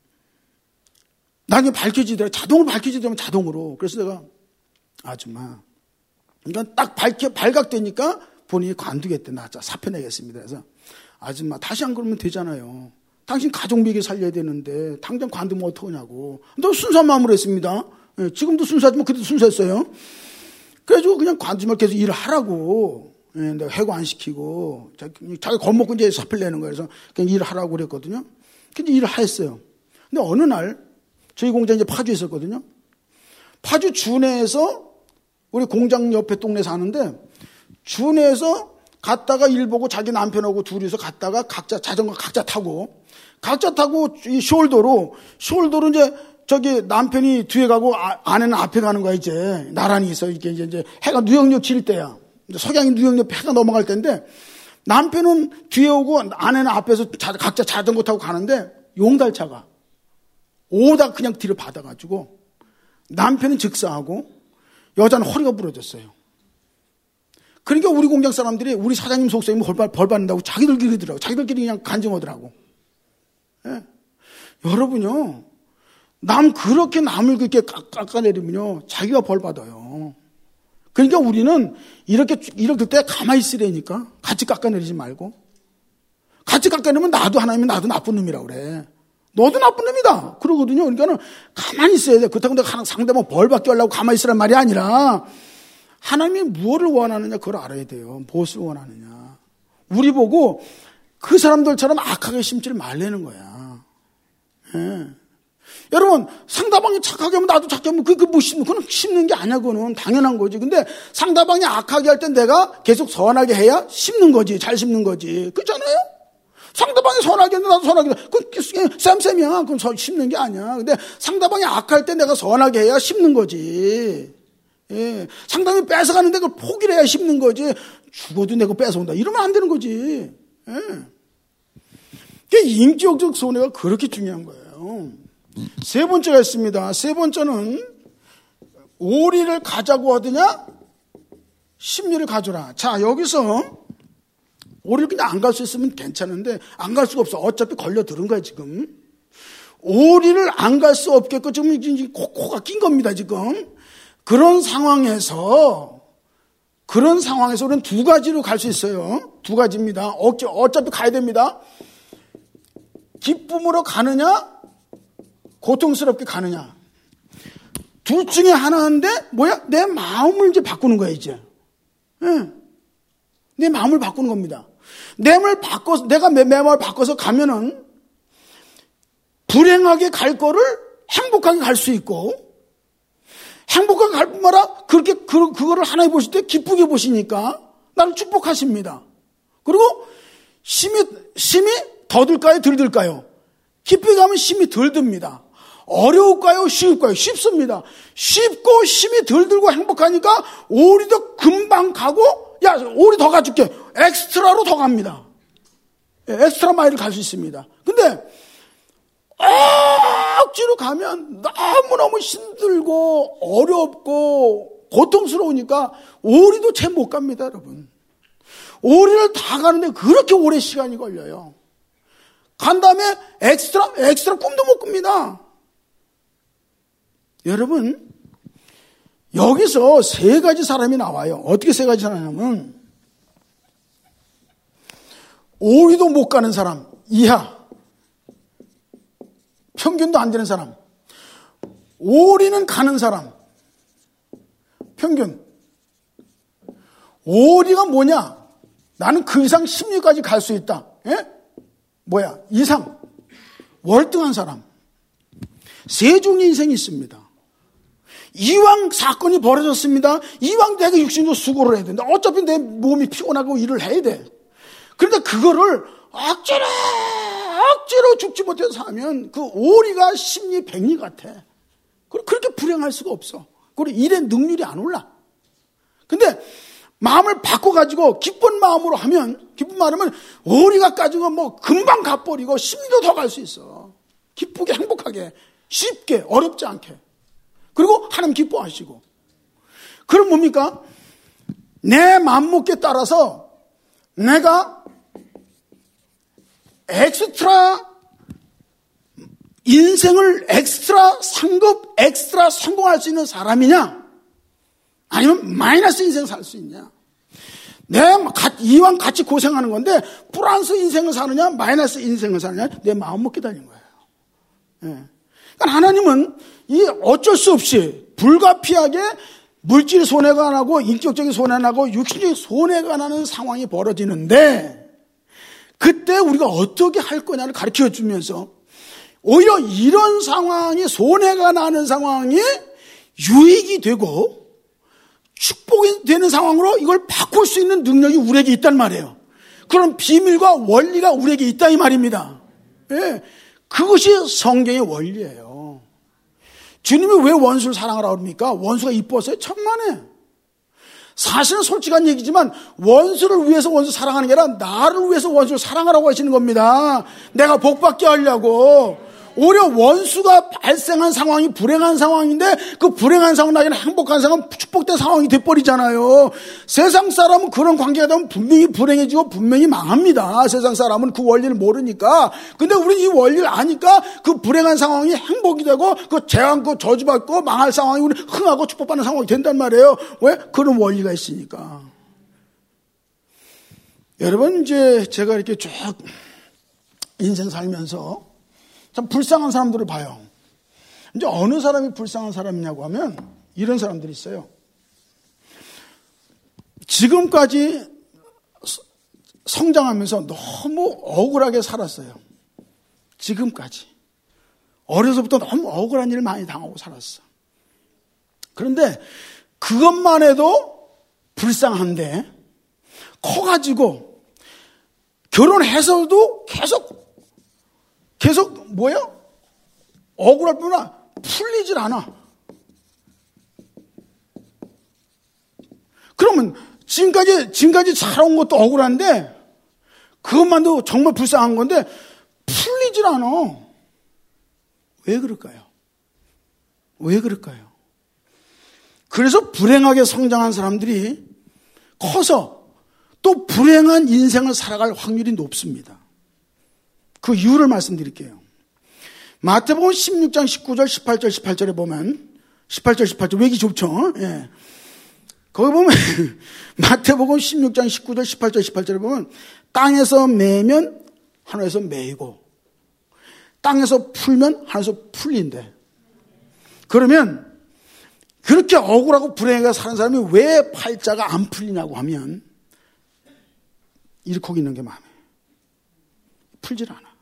나중에 밝혀지더라고. 자동으로 밝혀지더라고 자동으로. 그래서 내가 아줌마 그러니까 딱 발각되니까 본인이 관두겠대. 나 사표 내겠습니다. 그래서 아줌마 다시 안 그러면 되잖아요. 당신 가족 먹여 살려야 되는데 당장 관두면 어떡하냐고. 너 순수한 마음으로 했습니다. 예, 지금도 순수하지만 그때도 순수했어요. 그래가지고 그냥 관두면 계속 일을 하라고. 예, 내가 해고 안 시키고 자기 겁먹고 이제 사표 내는 거예요. 그래서 그냥 일을 하라고 그랬거든요. 근데 일을 했어요. 근데 어느 날 저희 공장 이제 파주에 있었거든요. 파주 주내에서 우리 공장 옆에 동네 사는데 주내에서 갔다가 일 보고 자기 남편하고 둘이서 갔다가 자전거 각자 타고 이 숄더로 이제 저기 남편이 뒤에 가고 아내는 앞에 가는 거야. 이제 나란히 있어. 이제 해가 누역역 질 때야. 석양이 누역역 해가 넘어갈 때인데 남편은 뒤에 오고 아내는 앞에서 각자 자전거 타고 가는데 용달차가 오다 그냥 뒤를 받아가지고 남편은 즉사하고 여자는 허리가 부러졌어요. 그러니까 우리 공장 사람들이 우리 사장님 속셈이 벌 받는다고 자기들끼리 그러더라고. 자기들끼리 그냥 간증하더라고. 예. 여러분요. 그렇게 남을 그렇게 깎아내리면요. 자기가 벌 받아요. 그러니까 우리는 이렇게 때 가만히 있으라니까. 같이 깎아내리지 말고. 같이 깎아내리면 나도 하나님은 나도 나쁜 놈이라고 그래. 너도 나쁜 놈이다. 그러거든요. 그러니까는 가만히 있어야 돼. 그렇다고 내가 상대방 벌 받게 하려고 가만히 있으란 말이 아니라 하나님이 무엇을 원하느냐 그걸 알아야 돼요. 무엇을 원하느냐. 우리 보고 그 사람들처럼 악하게 심지를 말라는 거야. 예. 여러분 상대방이 착하게 하면 나도 착하게 하면 그거 뭐 그건 심는 게 아니야. 그거는 당연한 거지. 근데 상대방이 악하게 할 때 내가 계속 선하게 해야 심는 거지. 잘 심는 거지. 그렇잖아요. 상대방이 선하게 했는데 나도 선하게 해. 그건 쌤이야. 그건 심는 게 아니야. 근데 상대방이 악할 때 내가 선하게 해야 심는 거지. 예. 상대방이 뺏어가는데 그걸 포기를 해야 심는 거지. 죽어도 내가 뺏어온다. 이러면 안 되는 거지. 예. 인격적 손해가 그렇게 중요한 거예요. 세 번째가 있습니다. 세 번째는 오리를 가자고 하더냐 심리를 가져라. 자, 여기서 오리를 그냥 안 갈 수 있으면 괜찮은데 안 갈 수가 없어. 어차피 걸려들은 거야 지금. 오리를 안 갈 수 없게끔 지금 코가 낀 겁니다 지금. 그런 상황에서 우리는 두 가지로 갈 수 있어요. 두 가지입니다. 어차피 가야 됩니다. 기쁨으로 가느냐, 고통스럽게 가느냐. 둘 중에 하나인데 뭐야? 내 마음을 이제 바꾸는 거야 이제. 내 마음을 바꾸는 겁니다. 내가 내 마음을 바꿔서 가면은 불행하게 갈 거를 행복하게 갈 수 있고, 행복하게 갈 뿐만 아니라 그거를 하나님 보실 때 기쁘게 보시니까 나를 축복하십니다. 그리고 심이 더 들까요? 덜 들까요? 기쁘게 가면 심이 덜 듭니다. 어려울까요? 쉬울까요? 쉽습니다. 쉽고 심이 덜 들고 행복하니까 오리도 금방 가고, 야, 오리 더 가줄게. 엑스트라로 더 갑니다. 엑스트라 마일을 갈 수 있습니다. 근데 억지로 가면 너무너무 힘들고 어렵고 고통스러우니까 오리도 채 못 갑니다, 여러분. 오리를 다 가는데 그렇게 오래 시간이 걸려요. 간 다음에 엑스트라 꿈도 못 꿉니다. 여러분, 여기서 세 가지 사람이 나와요. 어떻게 세 가지 사람이냐면, 오리도 못 가는 사람, 이하. 평균도 안 되는 사람. 오리는 가는 사람. 평균. 오리가 뭐냐? 나는 그 이상 10리까지 갈 수 있다. 예? 뭐야? 이상. 월등한 사람. 세 종의 인생이 있습니다. 이왕 사건이 벌어졌습니다. 이왕 내가 육신으로 수고를 해야 된다. 어차피 내 몸이 피곤하고 일을 해야 돼. 그런데 그거를 억지로 죽지 못해서 사면 그 오리가 십리 백리 같아. 그렇게 불행할 수가 없어. 그리고 일의 능률이 안 올라. 근데 마음을 바꿔가지고 기쁜 마음으로 하면, 기쁜 마음은 오리가 가지고 뭐 금방 가버리고 10리도 더 갈 수 있어. 기쁘게 행복하게 쉽게 어렵지 않게. 그리고 하나님 기뻐하시고. 그럼 뭡니까? 내 맘먹기에 따라서 내가 엑스트라 인생을 엑스트라 상급, 엑스트라 성공할 수 있는 사람이냐? 아니면 마이너스 인생 살 수 있냐? 이왕 같이 고생하는 건데 플러스 인생을 사느냐, 마이너스 인생을 사느냐? 내 마음 먹게 달린 거예요. 예. 그러니까 하나님은 이 어쩔 수 없이 불가피하게 물질 손해가 나고 인격적인 손해가 나고 육신적인 손해가 나는 상황이 벌어지는데 그때 우리가 어떻게 할 거냐를 가르쳐 주면서 오히려 이런 상황이 손해가 나는 상황이 유익이 되고 축복이 되는 상황으로 이걸 바꿀 수 있는 능력이 우리에게 있단 말이에요. 그런 비밀과 원리가 우리에게 있다 이 말입니다. 예, 그것이 성경의 원리예요. 주님이 왜 원수를 사랑하라고 그럽니까? 원수가 이뻤어요? 천만에. 사실은 솔직한 얘기지만 원수를 위해서 원수 사랑하는 게 아니라 나를 위해서 원수를 사랑하라고 하시는 겁니다. 내가 복받게 하려고. 오히려 원수가 발생한 상황이 불행한 상황인데 그 불행한 상황 나에게는 행복한 상황, 축복된 상황이 돼버리잖아요. 세상 사람은 그런 관계가 되면 분명히 불행해지고 분명히 망합니다. 세상 사람은 그 원리를 모르니까. 근데 우리는 이 원리를 아니까 그 불행한 상황이 행복이 되고 그 재앙고 저주받고 망할 상황이 우리 흥하고 축복받는 상황이 된단 말이에요. 왜? 그런 원리가 있으니까. 여러분, 이제 제가 이렇게 쭉 인생 살면서 참 불쌍한 사람들을 봐요. 이제 어느 사람이 불쌍한 사람이냐고 하면 이런 사람들이 있어요. 지금까지 성장하면서 너무 억울하게 살았어요. 지금까지. 어려서부터 너무 억울한 일을 많이 당하고 살았어. 그런데 그것만 해도 불쌍한데 커가지고 결혼해서도 계속 뭐야? 억울할 뿐만 아니라 풀리질 않아. 그러면 지금까지 살아온 것도 억울한데 그것만도 정말 불쌍한 건데 풀리질 않아. 왜 그럴까요? 왜 그럴까요? 그래서 불행하게 성장한 사람들이 커서 또 불행한 인생을 살아갈 확률이 높습니다. 그 이유를 말씀드릴게요. 마태복음 16장 19절, 18절, 18절에 보면 18절, 18절 외기 좋죠? 예. 거기 보면 마태복음 16장 19절, 18절, 18절에 보면 땅에서 매면 하늘에서 매이고 땅에서 풀면 하늘에서 풀린대. 그러면 그렇게 억울하고 불행하게 사는 사람이 왜 팔자가 안 풀리냐고 하면 이렇게 있는 게 마음에 풀질 않아.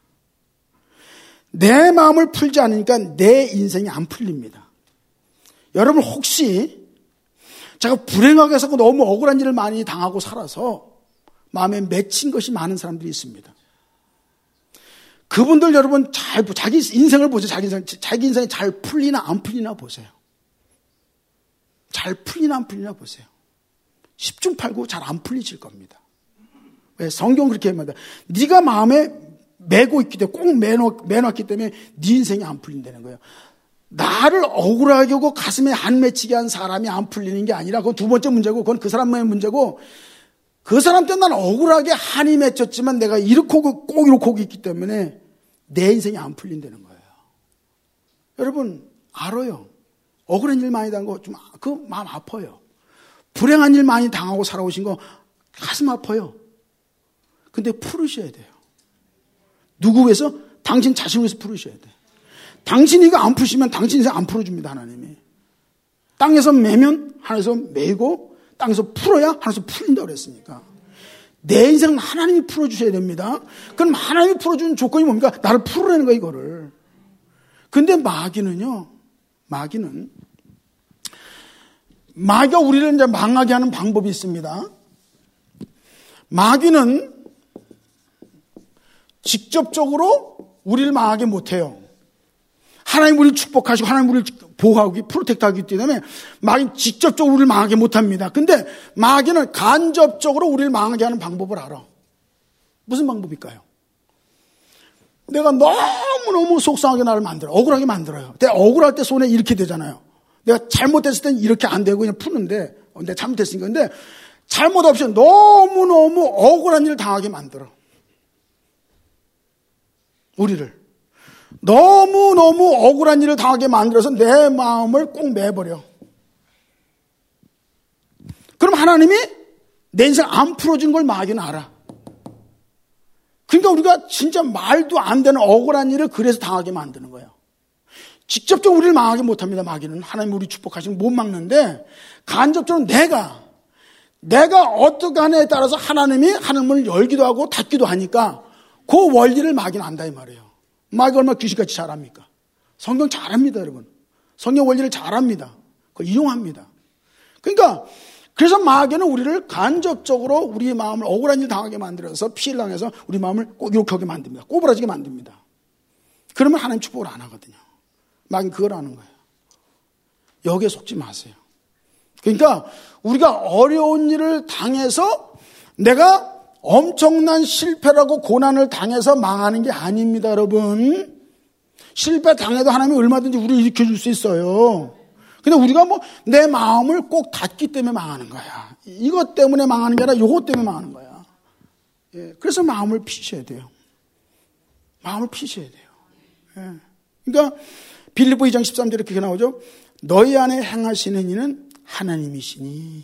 내 마음을 풀지 않으니까 내 인생이 안 풀립니다. 여러분 혹시 제가 불행하게 해서 너무 억울한 일을 많이 당하고 살아서 마음에 맺힌 것이 많은 사람들이 있습니다. 그분들 여러분 자기 인생을 보세요. 자기 인생이 잘 풀리나 안 풀리나 보세요. 잘 풀리나 안 풀리나 보세요. 10중 8구 잘 안 풀리실 겁니다. 왜? 성경 그렇게 합니다. 네가 마음에 매고 있기 때문에 꼭 매놨기 때문에 네 인생이 안 풀린다는 거예요. 나를 억울하게 하고 가슴에 안 맺히게 한 사람이 안 풀리는 게 아니라 그건 두 번째 문제고 그건 그 사람의 문제고 그 사람 때문에 난 억울하게 한이 맺혔지만 내가 꼭 이렇게 하고 있기 때문에 내 인생이 안 풀린다는 거예요. 여러분 알아요. 억울한 일 많이 당한 거 좀 그 마음 아파요. 불행한 일 많이 당하고 살아오신 거 가슴 아파요. 근데 풀으셔야 돼요. 누구 위해서? 당신 자신 위해서 풀으셔야 돼. 당신이 이거 안 푸시면 당신 인생 안 풀어줍니다, 하나님이. 땅에서 매면 하늘에서 매고 땅에서 풀어야 하늘에서 풀린다고 그랬으니까. 내 인생은 하나님이 풀어주셔야 됩니다. 그럼 하나님이 풀어주는 조건이 뭡니까? 나를 풀어내는 거야, 이거를. 근데 마귀가 우리를 이제 망하게 하는 방법이 있습니다. 마귀는 직접적으로 우리를 망하게 못해요. 하나님 우리를 축복하시고 하나님 우리를 보호하기 프로텍트하기 때문에 마귀는 직접적으로 우리를 망하게 못합니다. 근데 마귀는 간접적으로 우리를 망하게 하는 방법을 알아. 무슨 방법일까요? 내가 너무너무 속상하게 나를 만들어. 억울하게 만들어요. 내가 억울할 때 손에 이렇게 되잖아요. 내가 잘못했을 땐 이렇게 안 되고 그냥 푸는데 내가 잘못했으니까. 근데 잘못 없이 너무너무 억울한 일을 당하게 만들어. 우리를. 너무너무 억울한 일을 당하게 만들어서 내 마음을 꼭 매버려. 그럼 하나님이 내 인생 안 풀어준 걸 마귀는 알아. 그러니까 우리가 진짜 말도 안 되는 억울한 일을 그래서 당하게 만드는 거예요. 직접적으로 우리를 망하게 못합니다. 마귀는. 하나님 우리 축복하시면 못 막는데 간접적으로 내가 어떻게 하냐에 따라서 하나님이 하늘문을 열기도 하고 닫기도 하니까 그 원리를 마귀는 안다 이 말이에요. 마귀가 얼마나 귀신같이 잘합니까? 성경 잘합니다, 여러분. 성경 원리를 잘합니다. 그걸 이용합니다. 그러니까 그래서 마귀는 우리를 간접적으로 우리의 마음을 억울한 일 당하게 만들어서 피해를 당해서 우리 마음을 꼭 이렇게 하게 만듭니다. 꼬부라지게 만듭니다. 그러면 하나님 축복을 안 하거든요. 마귀는 그걸 하는 거예요. 여기에 속지 마세요. 그러니까 우리가 어려운 일을 당해서 내가 엄청난 실패라고 고난을 당해서 망하는 게 아닙니다, 여러분. 실패 당해도 하나님이 얼마든지 우리를 일으켜줄 수 있어요. 근데 우리가 내 마음을 꼭 닫기 때문에 망하는 거야. 이것 때문에 망하는 게 아니라 이것 때문에 망하는 거야. 예, 그래서 마음을 피셔야 돼요. 마음을 피셔야 돼요. 예. 그러니까 빌립보 2장 13절에 그렇게 나오죠. 너희 안에 행하시는 이는 하나님이시니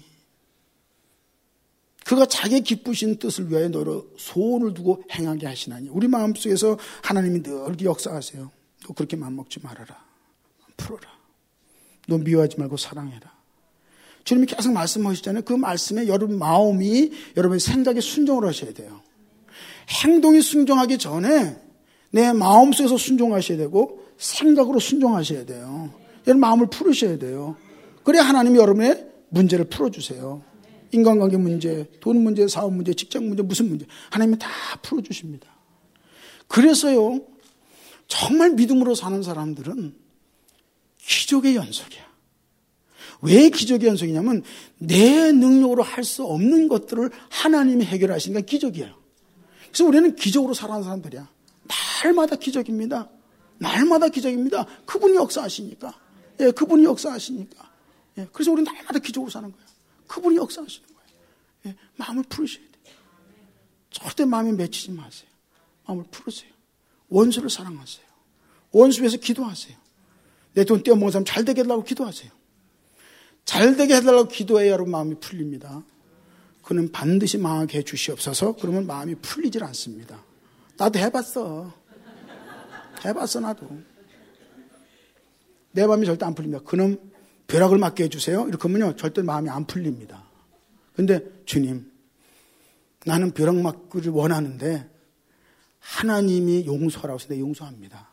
그가 자기 기쁘신 뜻을 위하여 너로 소원을 두고 행하게 하시나니. 우리 마음속에서 하나님이 늘 역사하세요. 너 그렇게 맘먹지 말아라. 풀어라. 너 미워하지 말고 사랑해라. 주님이 계속 말씀하시잖아요. 그 말씀에 여러분 마음이 여러분의 생각에 순종을 하셔야 돼요. 행동이 순종하기 전에 내 마음속에서 순종하셔야 되고 생각으로 순종하셔야 돼요. 여러분 마음을 풀으셔야 돼요. 그래야 하나님이 여러분의 문제를 풀어주세요. 인간관계 문제, 돈 문제, 사업 문제, 직장 문제, 무슨 문제 하나님이 다 풀어주십니다. 그래서요 정말 믿음으로 사는 사람들은 기적의 연속이야. 왜 기적의 연속이냐면 내 능력으로 할 수 없는 것들을 하나님이 해결하시니까 기적이에요. 그래서 우리는 기적으로 살아가는 사람들이야. 날마다 기적입니다. 날마다 기적입니다. 그분이 역사하시니까. 예, 그분이 역사하시니까. 예, 그래서 우리는 날마다 기적으로 사는 거예요. 그분이 역사하시는 거예요. 마음을 풀으셔야 돼요. 절대 마음에 맺히지 마세요. 마음을 풀으세요. 원수를 사랑하세요. 원수 위해서 기도하세요. 내 돈 떼어먹은 사람 잘 되게 해달라고 기도하세요. 잘 되게 해달라고 기도해야 여러분 마음이 풀립니다. 그는 반드시 망하게 해주시옵소서. 그러면 마음이 풀리질 않습니다. 나도 해봤어. 나도. 내 마음이 절대 안 풀립니다. 그는 벼락을 맞게 해주세요. 이렇게 하면요 절대 마음이 안 풀립니다. 근데 주님, 나는 벼락 맞기를 원하는데 하나님이 용서하라고 해서 내가 용서합니다.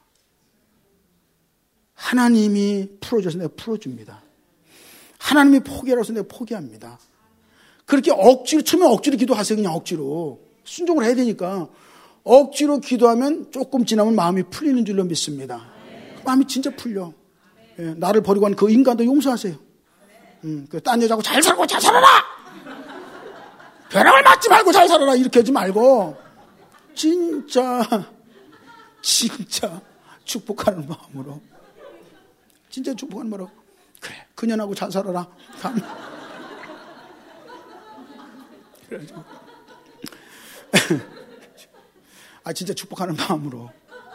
하나님이 풀어줘서 내가 풀어줍니다. 하나님이 포기하라고 해서 내가 포기합니다. 그렇게 억지로, 처음에 억지로 기도하세요. 그냥 억지로. 순종을 해야 되니까. 억지로 기도하면 조금 지나면 마음이 풀리는 줄로 믿습니다. 마음이 진짜 풀려. 예, 나를 버리고 간 그 인간도 용서하세요. 딴 여자하고 잘 살고 잘 살아라! 벼락을 맞지 말고 잘 살아라! 이렇게 하지 말고, 진짜 축복하는 마음으로. 진짜 축복하는 마음으로. 그래, 그년하고 잘 살아라. 그래가지고. 진짜 축복하는 마음으로.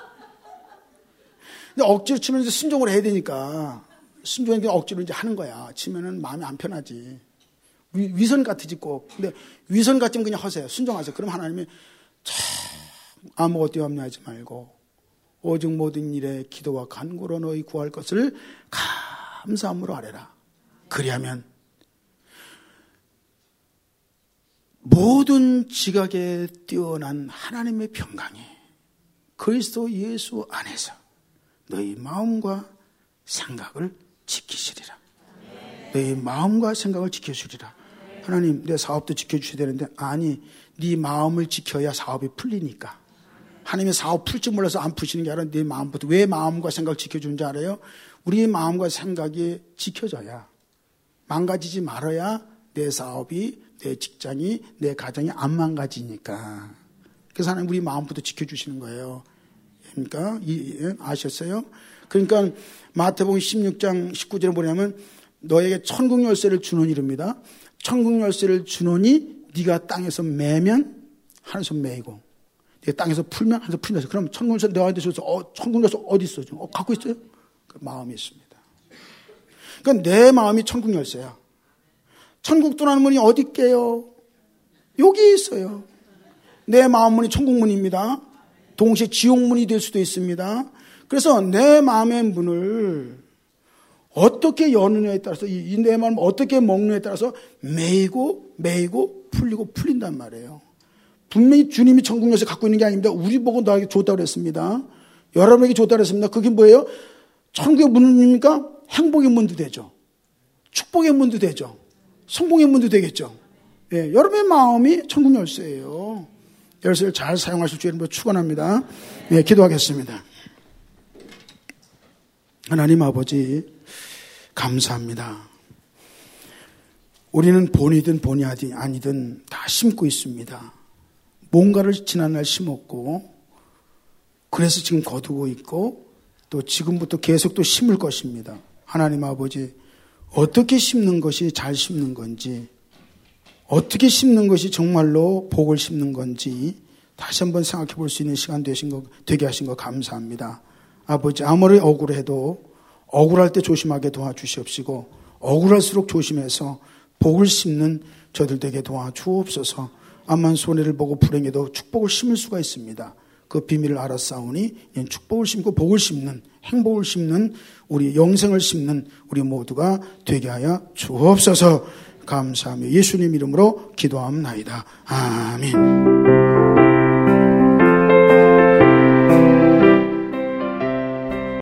근데 억지로 치면 이제 순종을 해야 되니까, 순종하니까 억지로 이제 하는 거야. 치면은 마음이 안 편하지. 위선 같으지 꼭. 근데 위선 같으면 그냥 하세요. 순종하세요. 그럼 하나님이 참 아무것도 염려하지 말고, 오직 모든 일에 기도와 간구로 너희 구할 것을 감사함으로 아뢰라. 그리하면 모든 지각에 뛰어난 하나님의 평강이 그리스도 예수 안에서 너희 마음과 생각을 지키시리라. 너희 마음과 생각을 지켜주리라. 하나님, 내 사업도 지켜주셔야 되는데, 아니, 네 마음을 지켜야 사업이 풀리니까. 하나님의 사업 풀 줄 몰라서 안 푸시는 게 아니라 네 마음부터. 왜 마음과 생각을 지켜주는지 알아요? 우리의 마음과 생각이 지켜져야, 망가지지 말아야 내 사업이, 내 직장이, 내 가정이 안 망가지니까. 그래서 하나님 우리 마음부터 지켜주시는 거예요. 그러니까 아셨어요? 그러니까 마태복음 16장 19절에 뭐냐면 너에게 천국 열쇠를 주는 이릅니다. 천국 열쇠를 주노니 네가 땅에서 매면 하늘에서 매이고 네가 땅에서 풀면 하늘에서 풀린다. 그럼 천국 열쇠 너한테 줘서 천국 열쇠 어디 있어? 갖고 있어요? 그 마음이 있습니다. 그러니까 내 마음이 천국 열쇠야. 천국 들어가는 문이 어디 있게요? 여기 있어요. 내 마음 문이 천국 문입니다. 동시에 지옥 문이 될 수도 있습니다. 그래서 내 마음의 문을 어떻게 여느냐에 따라서 내 마음을 어떻게 먹느냐에 따라서 매이고 풀리고 풀린단 말이에요. 분명히 주님이 천국 열쇠 갖고 있는 게 아닙니다. 우리 보고 너에게 줬다고 그랬습니다. 여러분에게 줬다고 그랬습니다. 그게 뭐예요? 천국의 문입니까? 행복의 문도 되죠. 축복의 문도 되죠. 성공의 문도 되겠죠. 예, 여러분의 마음이 천국 열쇠예요. 열쇠를 잘 사용하실 줄 여러분 축원합니다. 예, 기도하겠습니다. 하나님 아버지 감사합니다. 우리는 본이든 본이 아니든 다 심고 있습니다. 뭔가를 지난날 심었고 그래서 지금 거두고 있고 또 지금부터 계속 또 심을 것입니다. 하나님 아버지 어떻게 심는 것이 잘 심는 건지 어떻게 심는 것이 정말로 복을 심는 건지 다시 한번 생각해 볼 수 있는 시간 되게 하신 거 감사합니다. 아버지 아무리 억울해도 억울할 때 조심하게 도와주시옵시고 억울할수록 조심해서 복을 심는 저들 되게 도와주옵소서. 암만 손해를 보고 불행해도 축복을 심을 수가 있습니다. 그 비밀을 알았사오니 축복을 심고 복을 심는 행복을 심는 우리 영생을 심는 우리 모두가 되게 하여 주옵소서. 감사하며 예수님 이름으로 기도합니다. 아멘.